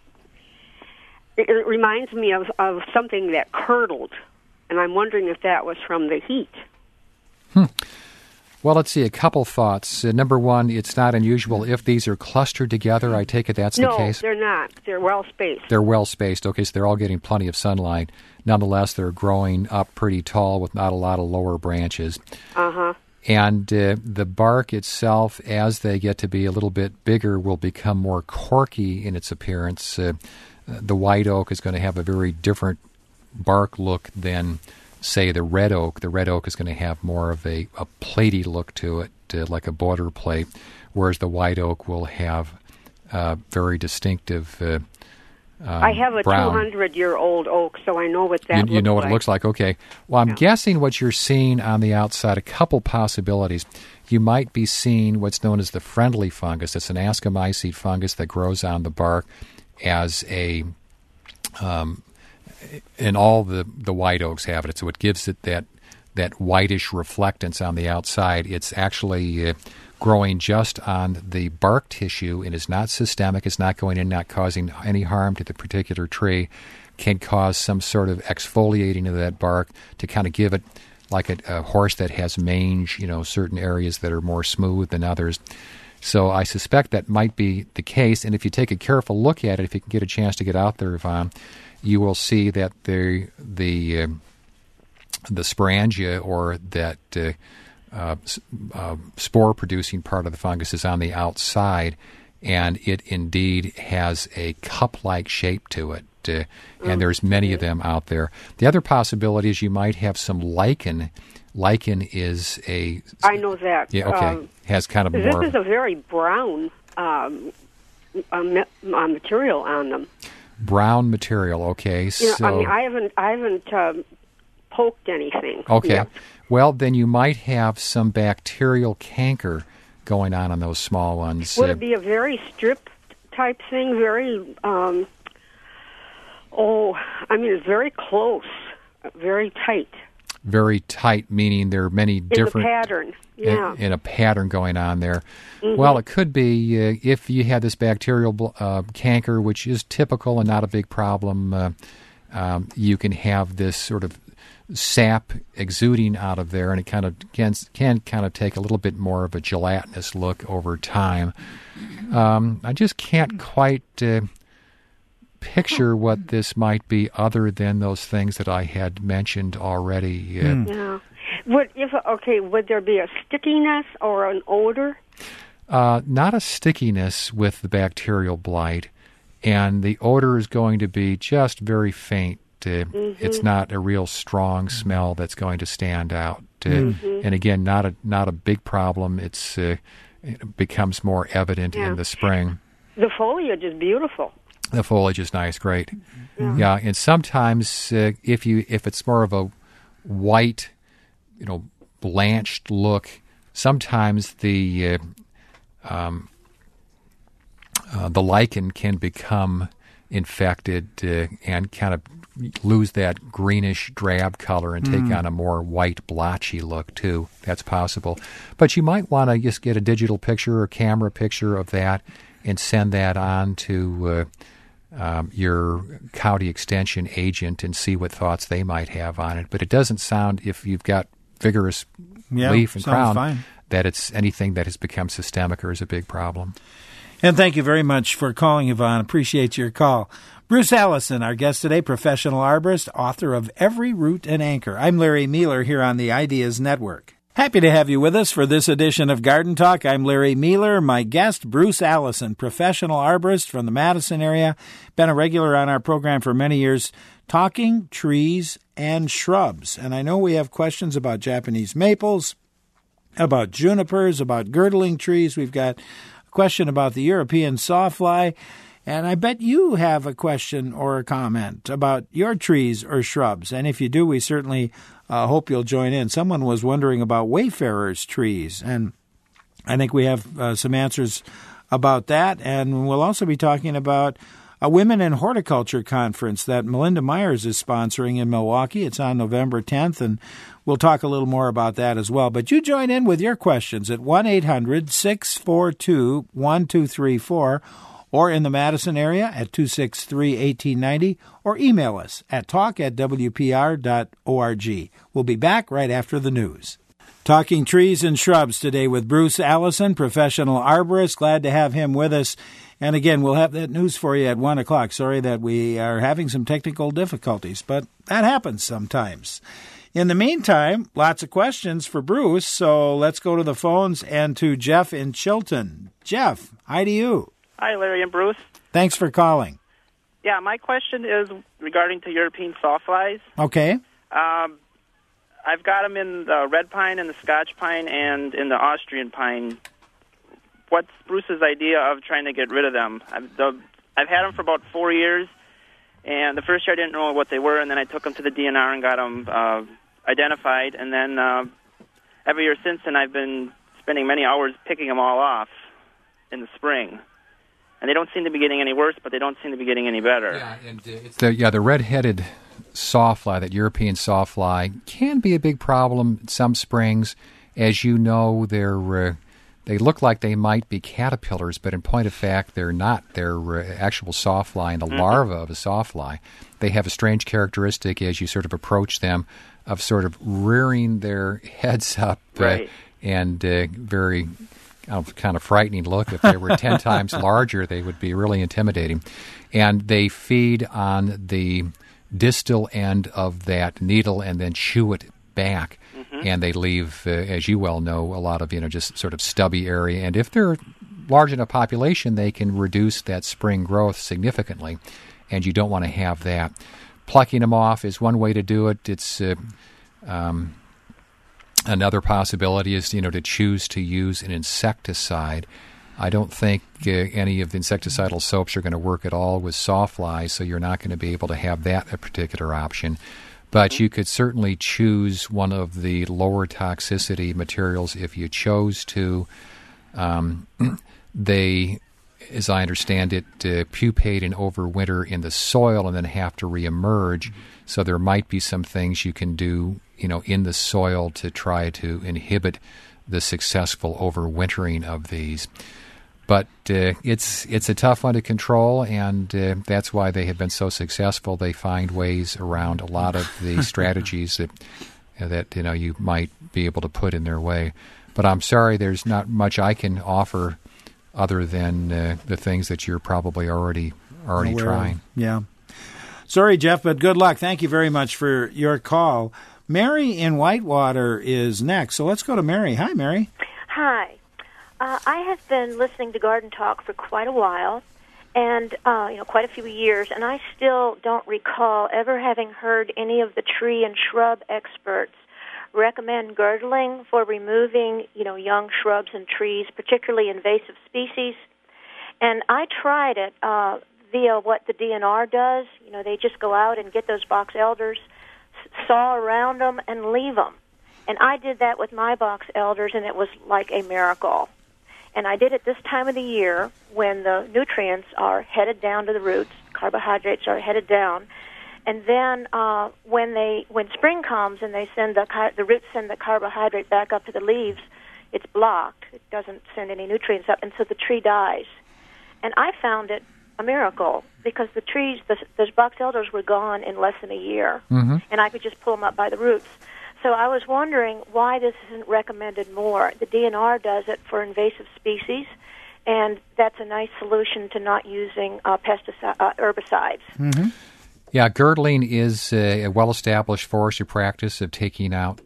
it reminds me of something that curdled, and I'm wondering if that was from the heat. Well, let's see, a couple thoughts. Number one, it's not unusual if these are clustered together. I take it that's the case? No, they're not. They're well-spaced. They're well-spaced. Okay, so they're all getting plenty of sunlight. Nonetheless, they're growing up pretty tall with not a lot of lower branches. Uh-huh. And the bark itself, as they get to be a little bit bigger, will become more corky in its appearance. The white oak is going to have a very different bark look than, say, the red oak. The red oak is going to have more of a platey look to it, like a border plate, whereas the white oak will have very distinctive I have a brown. 200-year-old oak, so I know what that looks like. You know what it looks like, okay. Well, I'm guessing what you're seeing on the outside, a couple possibilities. You might be seeing what's known as the friendly fungus. It's an ascomycete fungus that grows on the bark as a... and all the white oaks have it, so it gives it that whitish reflectance on the outside. It's actually growing just on the bark tissue and is not systemic. It's not going in, not causing any harm to the particular tree. Can cause some sort of exfoliating of that bark to kind of give it, like a horse that has mange, certain areas that are more smooth than others. So I suspect that might be the case, and if you take a careful look at it, if you can get a chance to get out there, Yvonne, you will see that the sporangia, or that spore-producing part of the fungus, is on the outside, and it indeed has a cup-like shape to it, and there's many of them out there. The other possibility is you might have some lichen. Lichen is a... I know that. Yeah, okay. Has kind of more... This is a very brown material on them. Brown material, okay. So, I haven't poked anything. Okay. Yet. Well, then you might have some bacterial canker going on those small ones. Would it be a very strip type thing? Very, it's very close, very tight. Very tight, meaning there are many different... In the pattern, yeah. In a pattern going on there. Mm-hmm. Well, it could be if you had this bacterial canker, which is typical and not a big problem, you can have this sort of sap exuding out of there, and it kind of can kind of take a little bit more of a gelatinous look over time. I just can't quite picture what this might be other than those things that I had mentioned already. Yeah. Would there be a stickiness or an odor? Not a stickiness with the bacterial blight, and the odor is going to be just very faint. It's not a real strong smell that's going to stand out. And again, not a big problem. It becomes more evident in the spring. The foliage is beautiful. The foliage is nice, great. Yeah, and sometimes if it's more of a white, blanched look, sometimes the lichen can become infected and kind of lose that greenish drab color and take on a more white blotchy look too. That's possible. But you might want to just get a digital picture or camera picture of that and send that on to your county extension agent and see what thoughts they might have on it. But it doesn't sound, if you've got vigorous leaf and crown, fine, that it's anything that has become systemic or is a big problem. And thank you very much for calling, Yvonne. Appreciate your call. Bruce Allison, our guest today, professional arborist, author of Every Root and Anchor. I'm Larry Mueller here on the Ideas Network. Happy to have you with us for this edition of Garden Talk. I'm Larry Mueller. My guest, Bruce Allison, professional arborist from the Madison area, been a regular on our program for many years, talking trees and shrubs. And I know we have questions about Japanese maples, about junipers, about girdling trees. We've got a question about the European sawfly. And I bet you have a question or a comment about your trees or shrubs. And if you do, we certainly hope you'll join in. Someone was wondering about wayfarers' trees, and I think we have some answers about that. And we'll also be talking about a Women in Horticulture conference that Melinda Myers is sponsoring in Milwaukee. It's on November 10th, and we'll talk a little more about that as well. But you join in with your questions at 1-800-642-1234, or in the Madison area at 263-1890, or email us at talk@wpr.org. We'll be back right after the news. Talking trees and shrubs today with Bruce Allison, professional arborist. Glad to have him with us. And again, we'll have that news for you at 1 o'clock. Sorry that we are having some technical difficulties, but that happens sometimes. In the meantime, lots of questions for Bruce, so let's go to the phones and to Jeff in Chilton. Jeff, hi to you. Hi, Larry and Bruce. Thanks for calling. Yeah, my question is regarding to European sawflies. Okay. I've got them in the red pine and the Scotch pine and in the Austrian pine. What's Bruce's idea of trying to get rid of them? I've had them for about 4 years, and the first year I didn't know what they were, and then I took them to the DNR and got them identified, and then every year since then I've been spending many hours picking them all off in the spring. And they don't seem to be getting any worse, but they don't seem to be getting any better. Yeah, and the red-headed sawfly, that European sawfly, can be a big problem in some springs. As you know, they look like they might be caterpillars, but in point of fact, they're not. They're actual sawfly and the larva of a sawfly. They have a strange characteristic as you sort of approach them of sort of rearing their heads up and very kind of frightening look. If they were 10 times larger, they would be really intimidating. And they feed on the distal end of that needle and then chew it back. And they leave, as you well know, a lot of, just sort of stubby area. And if they're large enough population, they can reduce that spring growth significantly. And you don't want to have that. Plucking them off is one way to do it. It's another possibility is, to choose to use an insecticide. I don't think any of the insecticidal soaps are going to work at all with sawflies, so you're not going to be able to have that a particular option. But you could certainly choose one of the lower toxicity materials if you chose to. They, as I understand it, pupate and overwinter in the soil and then have to reemerge. So there might be some things you can do, in the soil to try to inhibit the successful overwintering of these. But it's a tough one to control, and that's why they have been so successful. They find ways around a lot of the strategies that you might be able to put in their way. But I'm sorry, there's not much I can offer other than the things that you're probably already trying. Yeah. Sorry, Jeff, but good luck. Thank you very much for your call. Mary in Whitewater is next, so let's go to Mary. Hi, Mary. Hi. I have been listening to Garden Talk for quite a while, and quite a few years, and I still don't recall ever having heard any of the tree and shrub experts recommend girdling for removing, young shrubs and trees, particularly invasive species. And I tried it via what the DNR does. They just go out and get those box elders, saw around them, and leave them. And I did that with my box elders, and it was like a miracle. And I did it this time of the year when the nutrients are headed down to the roots, carbohydrates are headed down. And then when spring comes and they send the roots send the carbohydrate back up to the leaves, it's blocked. It doesn't send any nutrients up, and so the tree dies. And I found it a miracle because the trees, those box elders, were gone in less than a year, and I could just pull them up by the roots. So I was wondering why this isn't recommended more. The DNR does it for invasive species, and that's a nice solution to not using herbicides. Mm-hmm. Yeah, girdling is a well-established forestry practice of taking out,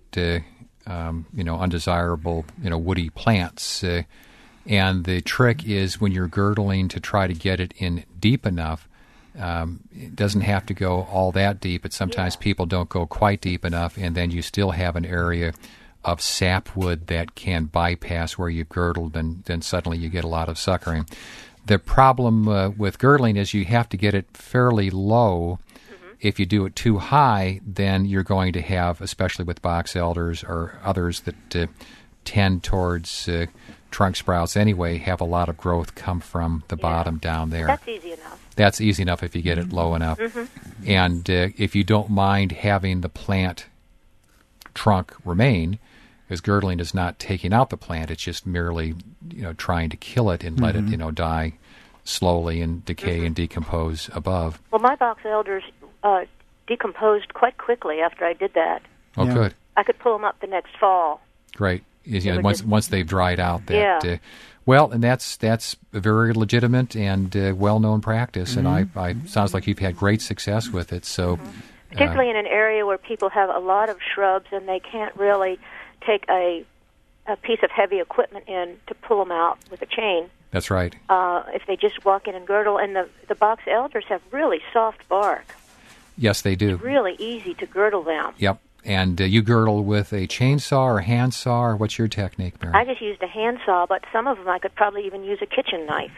undesirable, woody plants. And the trick is when you're girdling to try to get it in deep enough. It doesn't have to go all that deep, but sometimes people don't go quite deep enough, and then you still have an area of sapwood that can bypass where you've girdled, and then suddenly you get a lot of suckering. The problem with girdling is you have to get it fairly low. If you do it too high, then you're going to have, especially with box elders or others that tend towards trunk sprouts anyway, have a lot of growth come from the bottom down there. That's easy enough. That's easy enough if you get it low enough. And if you don't mind having the plant trunk remain, because girdling is not taking out the plant, it's just merely trying to kill it and let it die slowly and decay and decompose above. Well, my box elders decomposed quite quickly after I did that. Oh, good. I could pull them up the next fall. Great. Once they've dried out. Well, and that's a very legitimate and well-known practice, and I sounds like you've had great success with it. So, particularly in an area where people have a lot of shrubs and they can't really take a piece of heavy equipment in to pull them out with a chain. That's right. If they just walk in and girdle, and the box elders have really soft bark. Yes, they do. It's really easy to girdle them. Yep. And you girdle with a chainsaw or handsaw, or what's your technique, Mary? I just used a handsaw, but some of them I could probably even use a kitchen knife.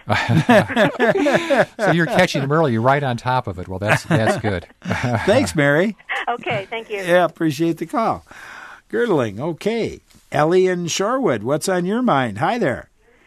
So you're catching them early. You're right on top of it. Well, that's good. Thanks, Mary. Okay, thank you. Yeah, appreciate the call. Girdling, okay. Ellie in Shorewood, what's on your mind? Hi there.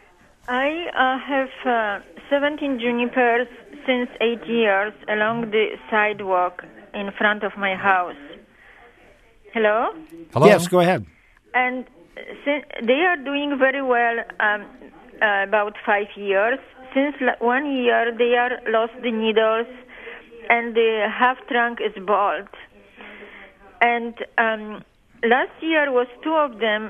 I have 17 junipers since 8 years along the sidewalk in front of my house. Hello? Hello? Yes, go ahead. And they are doing very well about 5 years. Since 1 year, they are lost the needles, and the half trunk is bald. And last year was 2 of them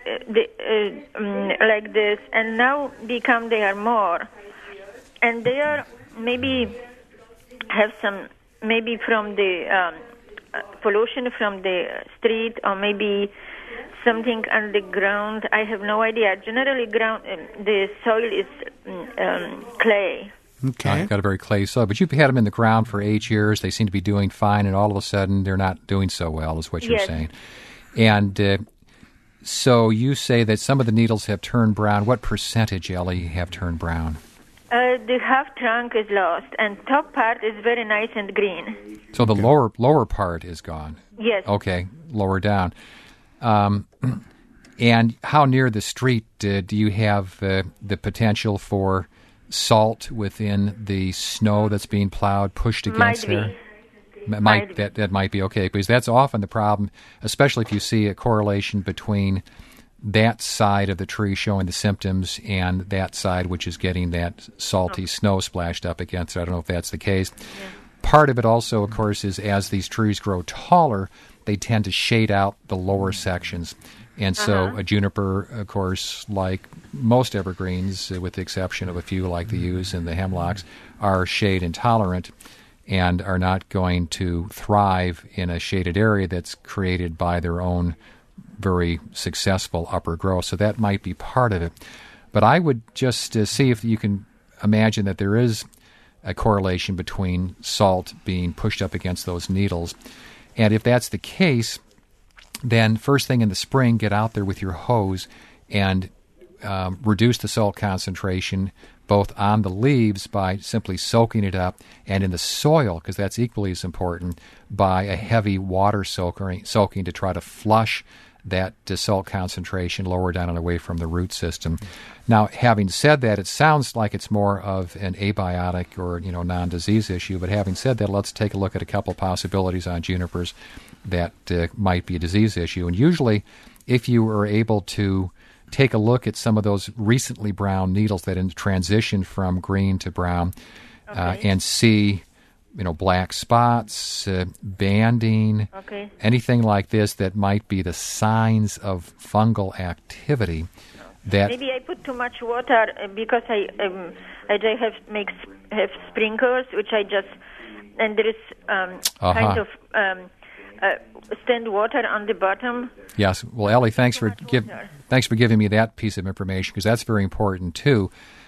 like this, and now there are more. And they are maybe have some, maybe from the pollution from the street, or maybe something underground. I have no idea. Generally, the soil is clay. Okay. You've got a very clay soil. But you've had them in the ground for 8 years. They seem to be doing fine, and all of a sudden they're not doing so well, is what you're saying. And so you say that some of the needles have turned brown. What percentage, Ellie, have turned brown? The half trunk is lost, and top part is very nice and green. So the lower part is gone? Yes. Okay, lower down. And how near the street do you have the potential for salt within the snow that's being plowed, pushed against there? That might be okay, because that's often the problem, especially if you see a correlation between that side of the tree showing the symptoms and that side which is getting that salty snow splashed up against it. I don't know if that's the case. Yeah. Part of it also, of course, is as these trees grow taller, they tend to shade out the lower sections. And so a juniper, of course, like most evergreens, with the exception of a few like the yews and the hemlocks, are shade intolerant and are not going to thrive in a shaded area that's created by their own very successful upper growth. So that might be part of it. But I would just see if you can imagine that there is a correlation between salt being pushed up against those needles. And if that's the case, then first thing in the spring, get out there with your hose and reduce the salt concentration both on the leaves by simply soaking it up, and in the soil, because that's equally as important, by a heavy water soaking to try to flush that salt concentration lower down and away from the root system. Now, having said that, it sounds like it's more of an abiotic or non-disease issue, but having said that, let's take a look at a couple possibilities on junipers that might be a disease issue. And usually, if you are able to take a look at some of those recently brown needles that in transition from green to brown, and see black spots, banding, anything like this that might be the signs of fungal activity. That maybe I put too much water because I just have sprinklers, which I just, and there is kind of stand water on the bottom. Yes. Well, Ellie, thanks for giving me that piece of information, because that's very important too.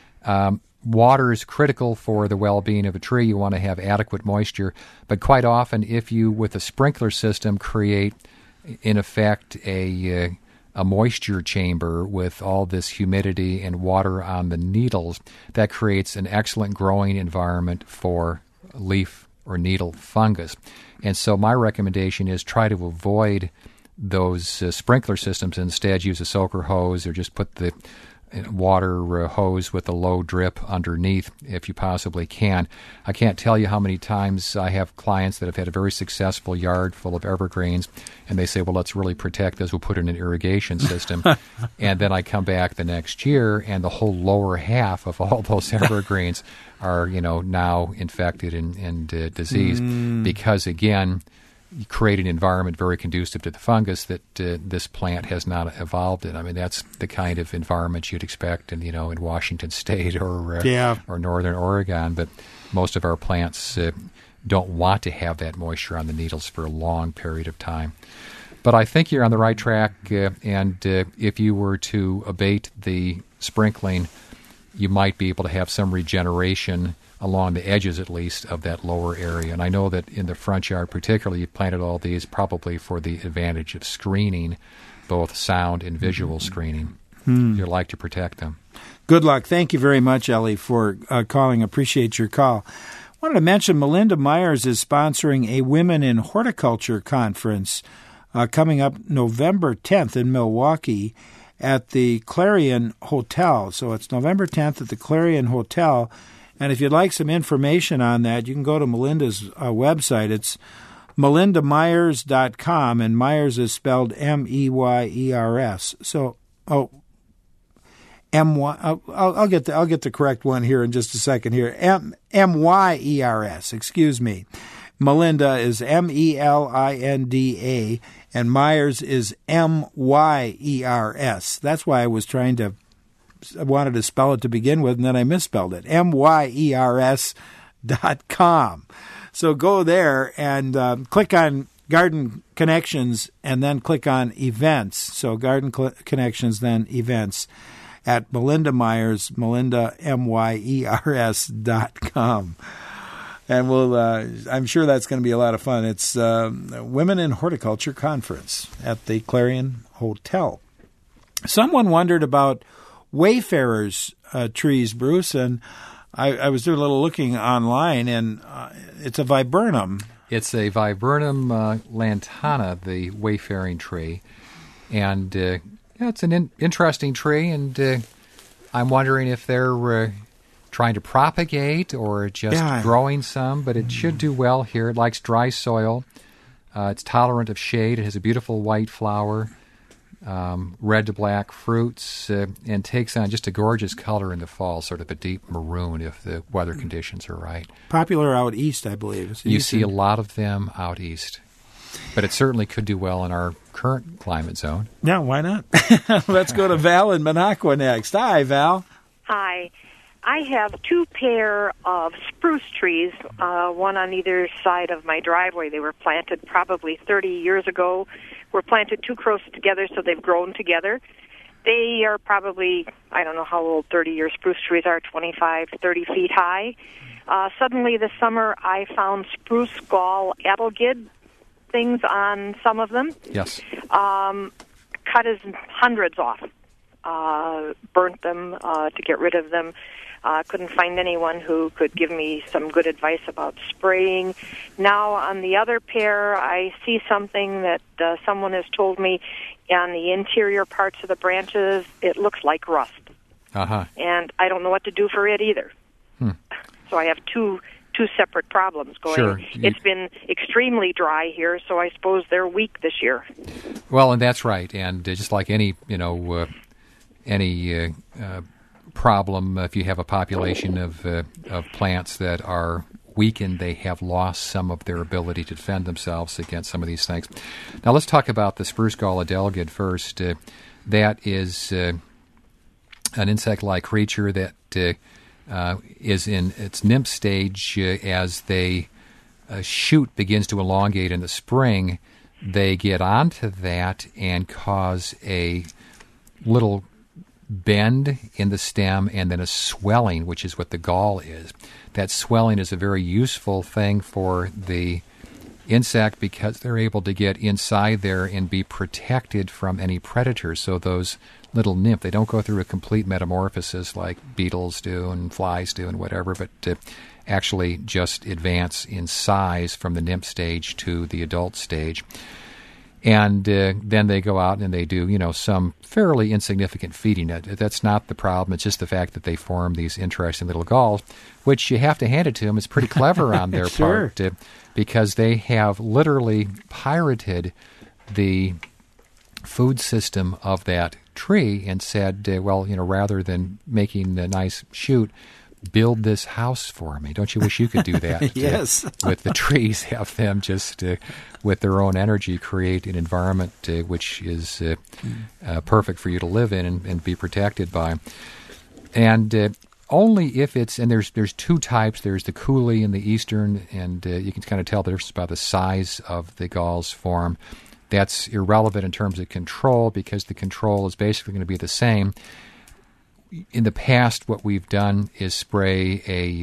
Water is critical for the well-being of a tree. You want to have adequate moisture, but quite often, if you, with a sprinkler system, create, in effect, a moisture chamber with all this humidity and water on the needles, that creates an excellent growing environment for leaf or needle fungus. And so my recommendation is try to avoid those sprinkler systems. Instead, use a soaker hose or just put the water hose with a low drip underneath if you possibly can. I can't tell you how many times I have clients that have had a very successful yard full of evergreens, and they say, well, let's really protect this. We'll put in an irrigation system. And then I come back the next year, and the whole lower half of all those evergreens are, now infected and diseased because, again, you create an environment very conducive to the fungus that this plant has not evolved in. I mean, that's the kind of environment you'd expect in Washington State or northern Oregon. But most of our plants don't want to have that moisture on the needles for a long period of time. But I think you're on the right track, and if you were to abate the sprinkling, you might be able to have some regeneration along the edges, at least, of that lower area. And I know that in the front yard particularly, you planted all these probably for the advantage of screening, both sound and visual screening. You'd like to protect them. Good luck. Thank you very much, Ellie, for calling. Appreciate your call. I wanted to mention Melinda Myers is sponsoring a Women in Horticulture conference coming up November 10th in Milwaukee at the Clarion Hotel. So it's November 10th at the Clarion Hotel. And if you'd like some information on that, you can go to Melinda's website. It's melindamyers.com, and Myers is spelled M-E-Y-E-R-S. So, M-Y. I'll get the correct one here in just a second here. M-Y-E-R-S. Excuse me. Melinda is M-E-L-I-N-D-A, and Myers is M-Y-E-R-S. That's why I wanted to spell it to begin with, and then I misspelled it. MYERS.com. So go there and click on Garden Connections and then click on Events. So Garden Connections, then Events at Melinda Myers, Melinda, MYERS.com. And I'm sure that's going to be a lot of fun. It's Women in Horticulture Conference at the Clarion Hotel. Someone wondered about Wayfarer's trees, Bruce, and I was doing a little looking online, and it's a viburnum. It's a Viburnum lantana, the wayfaring tree, and it's an interesting tree, and I'm wondering if they're trying to propagate or just growing some, but it should do well here. It likes dry soil. It's tolerant of shade. It has a beautiful white flower. red to black fruits, and takes on just a gorgeous color in the fall, sort of a deep maroon if the weather conditions are right. Popular out east, I believe. You see a lot of them out east. But it certainly could do well in our current climate zone. Yeah, why not? Let's go to Val in Minocqua next. Hi, Val. Hi. I have 2 pair of spruce trees, one on either side of my driveway. They were planted probably 30 years ago. Were planted too close together, so they've grown together. They are probably, I don't know how old 30-year spruce trees are, 25, 30 feet high. Suddenly this summer I found spruce gall adelgid things on some of them. Yes. Cut hundreds off. Burnt them to get rid of them. Couldn't find anyone who could give me some good advice about spraying. Now on the other pair, I see something that someone has told me on the interior parts of the branches, it looks like rust. Uh-huh. And I don't know what to do for it either. So I have two separate problems going. Sure. It's been extremely dry here, so I suppose they're weak this year. Well, and that's right. And just like any problem, if you have a population of plants that are weakened, they have lost some of their ability to defend themselves against some of these things. Now let's talk about the spruce gall adelgid first. That is an insect-like creature that is in its nymph stage. As the shoot begins to elongate in the spring, they get onto that and cause a little bend in the stem and then a swelling, which is what the gall is. That swelling is a very useful thing for the insect because they're able to get inside there and be protected from any predators. So those little nymph, they don't go through a complete metamorphosis like beetles do and flies do and whatever, but actually just advance in size from the nymph stage to the adult stage. And then they go out and they do, some fairly insignificant feeding. That's not the problem. It's just the fact that they form these interesting little galls, which you have to hand it to them. It's pretty clever on their Sure. part because they have literally pirated the food system of that tree and said, rather than making a nice shoot, build this house for me. Don't you wish you could do that? Yes. With the trees, have them just, with their own energy, create an environment which is perfect for you to live in and be protected by. And only if it's, and there's 2 types. There's the coulis and the eastern, and you can kind of tell the difference about the size of the galls form. That's irrelevant in terms of control because the control is basically going to be the same. In the past, what we've done is spray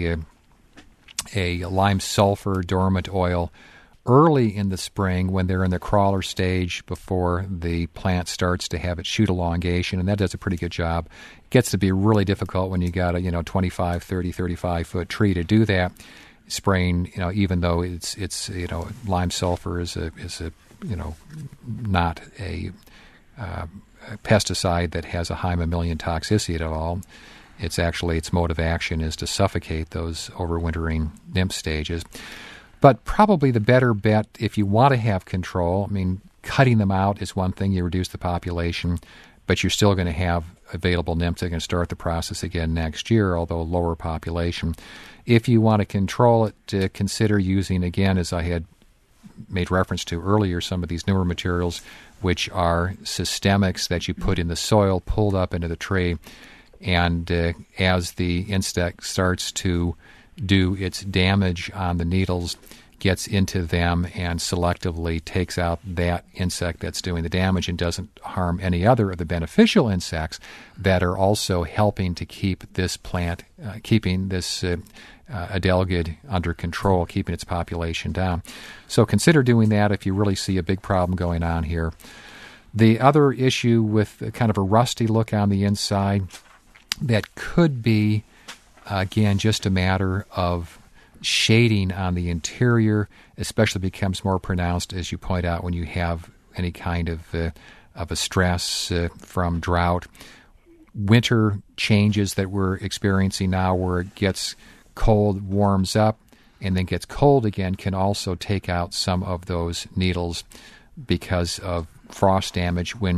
a lime sulfur dormant oil early in the spring when they're in the crawler stage before the plant starts to have its shoot elongation, and that does a pretty good job. It gets to be really difficult when you got a 25, 30, 35-foot tree to do that. Spraying, even though it's lime sulfur is a not a pesticide that has a high mammalian toxicity at all. It's actually, its mode of action is to suffocate those overwintering nymph stages. But probably the better bet, if you want to have control, cutting them out is one thing. You reduce the population, but you're still going to have available nymphs that are going to start the process again next year, although lower population. If you want to control it, consider using, again, as I had made reference to earlier, some of these newer materials, which are systemics that you put in the soil, pulled up into the tree, and as the insect starts to do its damage on the needles, gets into them and selectively takes out that insect that's doing the damage and doesn't harm any other of the beneficial insects that are also helping to keep this plant, keeping this adelgid under control, keeping its population down. So consider doing that if you really see a big problem going on here. The other issue with kind of a rusty look on the inside, that could be, again, just a matter of shading on the interior, especially becomes more pronounced, as you point out, when you have any kind of a stress from drought. Winter changes that we're experiencing now, where it gets cold, warms up, and then gets cold again, can also take out some of those needles because of frost damage. When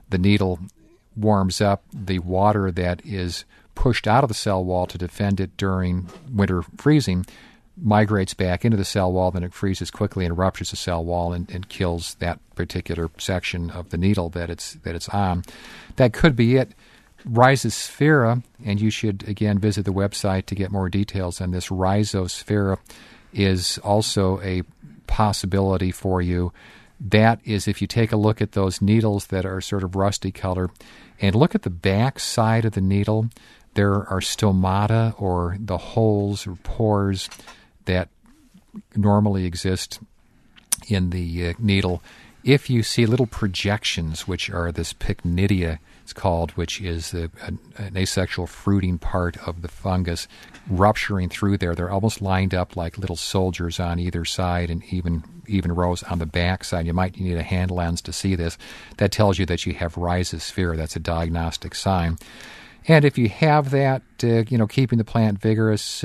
the needle warms up, the water that is pushed out of the cell wall to defend it during winter freezing migrates back into the cell wall, then it freezes quickly and ruptures the cell wall and kills that particular section of the needle that it's on. That could be it. Rhizosphaera, and you should again visit the website to get more details on this. Rhizosphaera is also a possibility for you. That is, if you take a look at those needles that are sort of rusty color and look at the back side of the needle, there are stomata, or the holes or pores that normally exist in the needle. If you see little projections, which are this pycnidia, it's called, which is an asexual fruiting part of the fungus, rupturing through there, they're almost lined up like little soldiers on either side, and even rows on the back side. You might need a hand lens to see this. That tells you that you have rhizosphaera. That's a diagnostic sign. And if you have that, keeping the plant vigorous,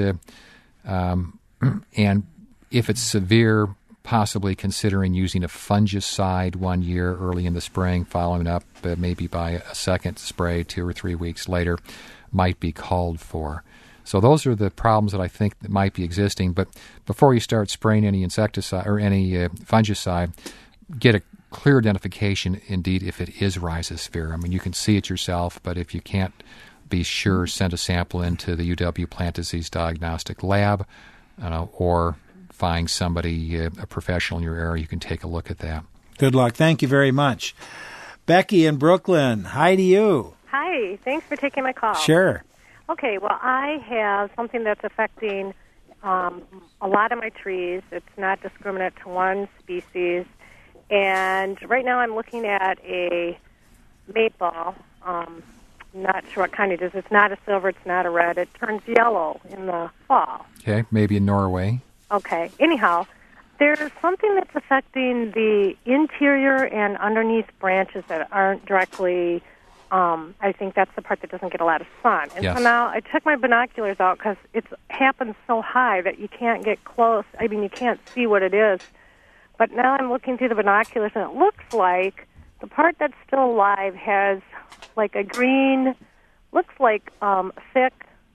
and if it's severe, possibly considering using a fungicide 1 year early in the spring, following up maybe by a second spray 2 or 3 weeks later, might be called for. So those are the problems that I think that might be existing. But before you start spraying any insecticide or any fungicide, get a clear identification, indeed, if it is rhizosphaera. I mean, you can see it yourself, but if you can't be sure, send a sample into the UW Plant Disease Diagnostic Lab, or find somebody, a professional in your area, you can take a look at that. Good luck. Thank you very much. Becky in Brooklyn, hi to you. Hi. Thanks for taking my call. Sure. Okay, well, I have something that's affecting a lot of my trees. It's not discriminate to one species. And right now I'm looking at a maple. Not sure what kind it is. It's not a silver. It's not a red. It turns yellow in the fall. Okay, maybe in Norway. Okay. Anyhow, there's something that's affecting the interior and underneath branches that aren't directly, I think that's the part that doesn't get a lot of sun. And yes. So now I took my binoculars out because it happens so high that you can't get close. I mean, you can't see what it is. But now I'm looking through the binoculars, and it looks like the part that's still alive has like a green, looks like thick,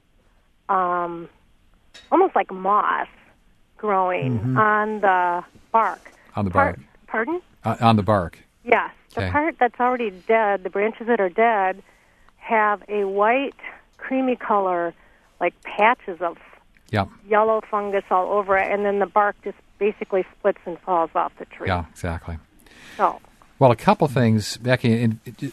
almost like moss growing on the bark. On the bark. Pardon? On the bark. Yes. Okay. The part that's already dead, the branches that are dead, have a white, creamy color, like patches of yellow fungus all over it, and then the bark just basically splits and falls off the tree. Yeah, exactly. So. Well, a couple things, Becky,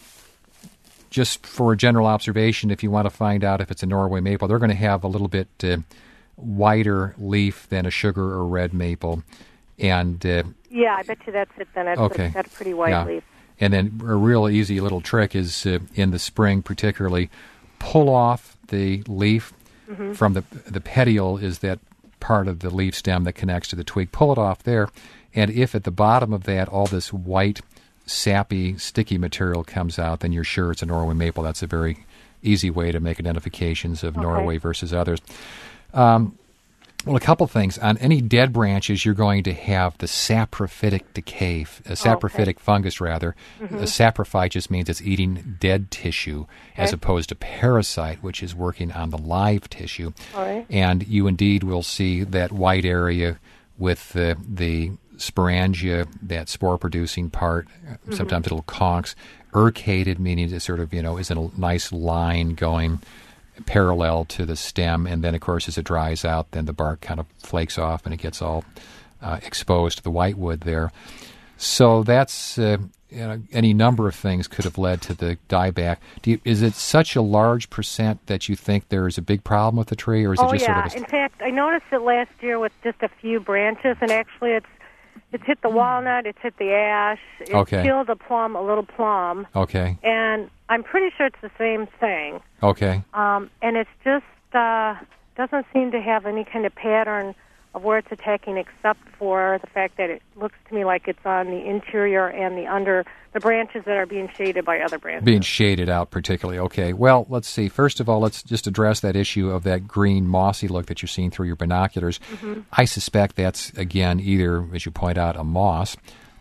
just for a general observation, if you want to find out if it's a Norway maple, they're going to have a little bit wider leaf than a sugar or red maple. And yeah, I bet you that's it then. It's got a pretty white leaf. And then a real easy little trick is in the spring particularly, pull off the leaf from the petiole is that part of the leaf stem that connects to the twig. Pull it off there, and if at the bottom of that all this white, sappy, sticky material comes out, then you're sure it's a Norway maple. That's a very easy way to make identifications of Norway versus others. Well, a couple things. On any dead branches, you're going to have the saprophytic decay, saprophytic fungus, rather. A saprophyte just means it's eating dead tissue, as opposed to parasite, which is working on the live tissue. And you indeed will see that white area with the sporangia, that spore-producing part. Sometimes it'll conch. Urcated, meaning it sort of, is in a nice line going parallel to the stem, and then, of course, as it dries out, then the bark kind of flakes off and it gets all exposed to the whitewood there. So that's any number of things could have led to the dieback. Is it such a large percent that you think there is a big problem with the tree, or is it just sort of? In fact, I noticed it last year with just a few branches, and actually it's hit the walnut, it's hit the ash, it's killed a little plum. Okay. And I'm pretty sure it's the same thing. Okay. And it's just doesn't seem to have any kind of pattern of where it's attacking, except for the fact that it looks to me like it's on the interior and the branches that are being shaded by other branches. Being shaded out particularly. Okay. Well, let's see. First of all, let's just address that issue of that green mossy look that you're seeing through your binoculars. I suspect that's, again, either, as you point out, a moss,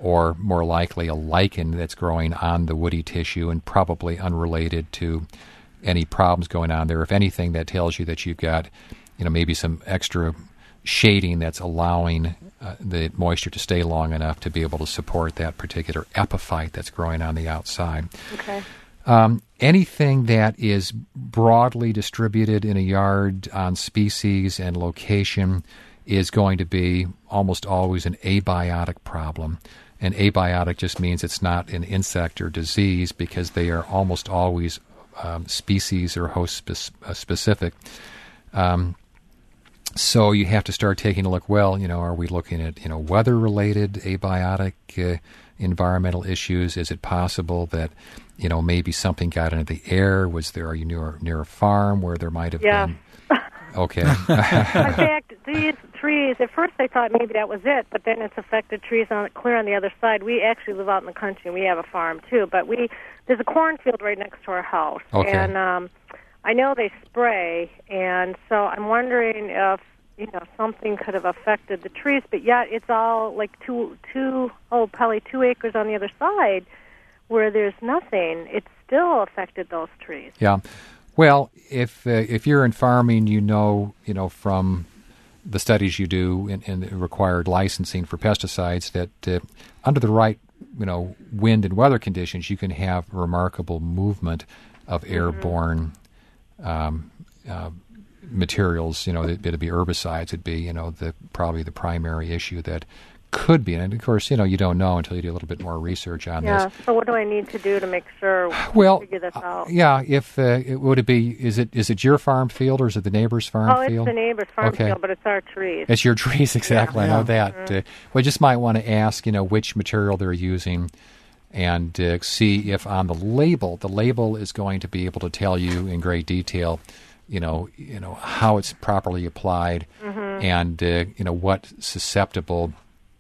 or more likely a lichen that's growing on the woody tissue and probably unrelated to any problems going on there. If anything, that tells you that you've got, maybe some extra shading that's allowing the moisture to stay long enough to be able to support that particular epiphyte that's growing on the outside. Okay. Anything that is broadly distributed in a yard on species and location is going to be almost always an abiotic problem. And abiotic just means it's not an insect or disease, because they are almost always species or host specific. So you have to start taking a look, are we looking at, weather-related abiotic environmental issues? Is it possible that, maybe something got into the air? Are you near a farm where there might have been... Okay. In fact, these trees, at first I thought maybe that was it, but then it's affected trees clear on the other side. We actually live out in the country, and we have a farm too, but there's a cornfield right next to our house. Okay. And I know they spray, and so I'm wondering if, something could have affected the trees, but yet it's all like probably 2 acres on the other side where there's nothing. It still affected those trees. Yeah. Well, if you're in farming, from the studies you do and the required licensing for pesticides that under the right, wind and weather conditions, you can have remarkable movement of airborne materials. It'd be herbicides. It'd be probably the primary issue that could be, and of course, you don't know until you do a little bit more research on this. Yeah. So what do I need to do to make sure figure this out? If would it be? Is it your farm field or is it the neighbor's farm field? Oh, it's the neighbor's farm field, but it's our trees. It's your trees, exactly. Yeah. I know that. Mm-hmm. We just might want to ask, which material they're using, and see if on the label is going to be able to tell you in great detail, how it's properly applied, and what susceptible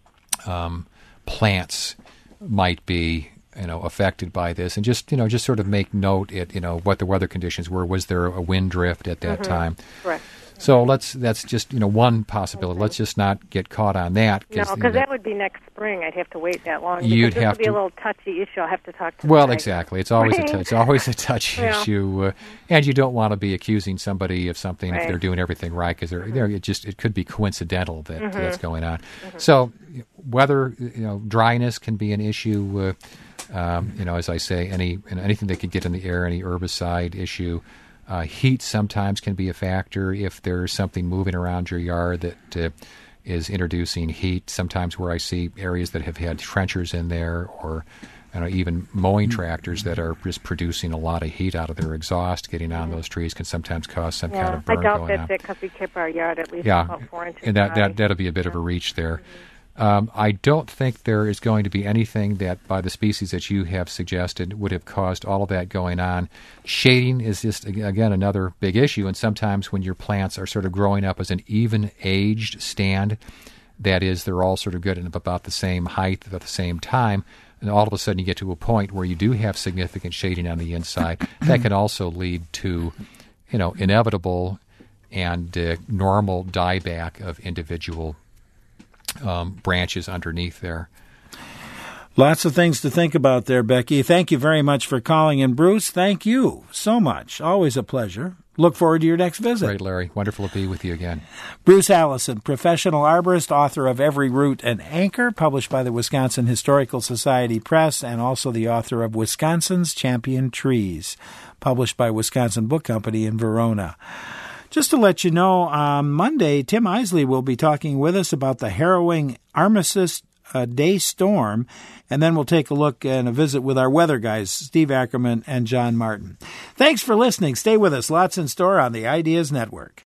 plants might be, affected by this, and just sort of make note what the weather conditions were. Was there a wind drift at that time? Correct. So that's just one possibility. Let's just not get caught on that. No, because that would be next spring. I'd have to wait that long. You'd this have would be to, a little touchy issue. I'll have to talk to. Well, exactly. It's always a touchy Yeah. issue, and you don't want to be accusing somebody of something if they're doing everything right, because it could be coincidental that that's going on. So weather, dryness can be an issue. As I say, anything that could get in the air, any herbicide issue. Heat sometimes can be a factor if there's something moving around your yard that is introducing heat. Sometimes where I see areas that have had trenchers in there, or even mowing tractors that are just producing a lot of heat out of their exhaust getting on those trees can sometimes cause some kind of burn I doubt going on. that's it, because we keep our yard at least about 4 inches and that'll be a bit of a reach there. I don't think there is going to be anything that, by the species that you have suggested, would have caused all of that going on. Shading is just, again, another big issue, and sometimes when your plants are sort of growing up as an even-aged stand, that is, they're all sort of good and about the same height at the same time, and all of a sudden you get to a point where you do have significant shading on the inside, that can also lead to, inevitable and normal dieback of individual branches underneath there. Lots of things to think about there, Becky. Thank you very much for calling. And Bruce, thank you so much. Always a pleasure. Look forward to your next visit. Great, Larry. Wonderful to be with you again. Bruce Allison, professional arborist, author of Every Root an Anchor, published by the Wisconsin Historical Society Press, and also the author of Wisconsin's Champion Trees, published by Wisconsin Book Company in Verona. Just to let you know, on Monday, Tim Isley will be talking with us about the harrowing Armistice Day storm, and then we'll take a look and a visit with our weather guys, Steve Ackerman and John Martin. Thanks for listening. Stay with us. Lots in store on the Ideas Network.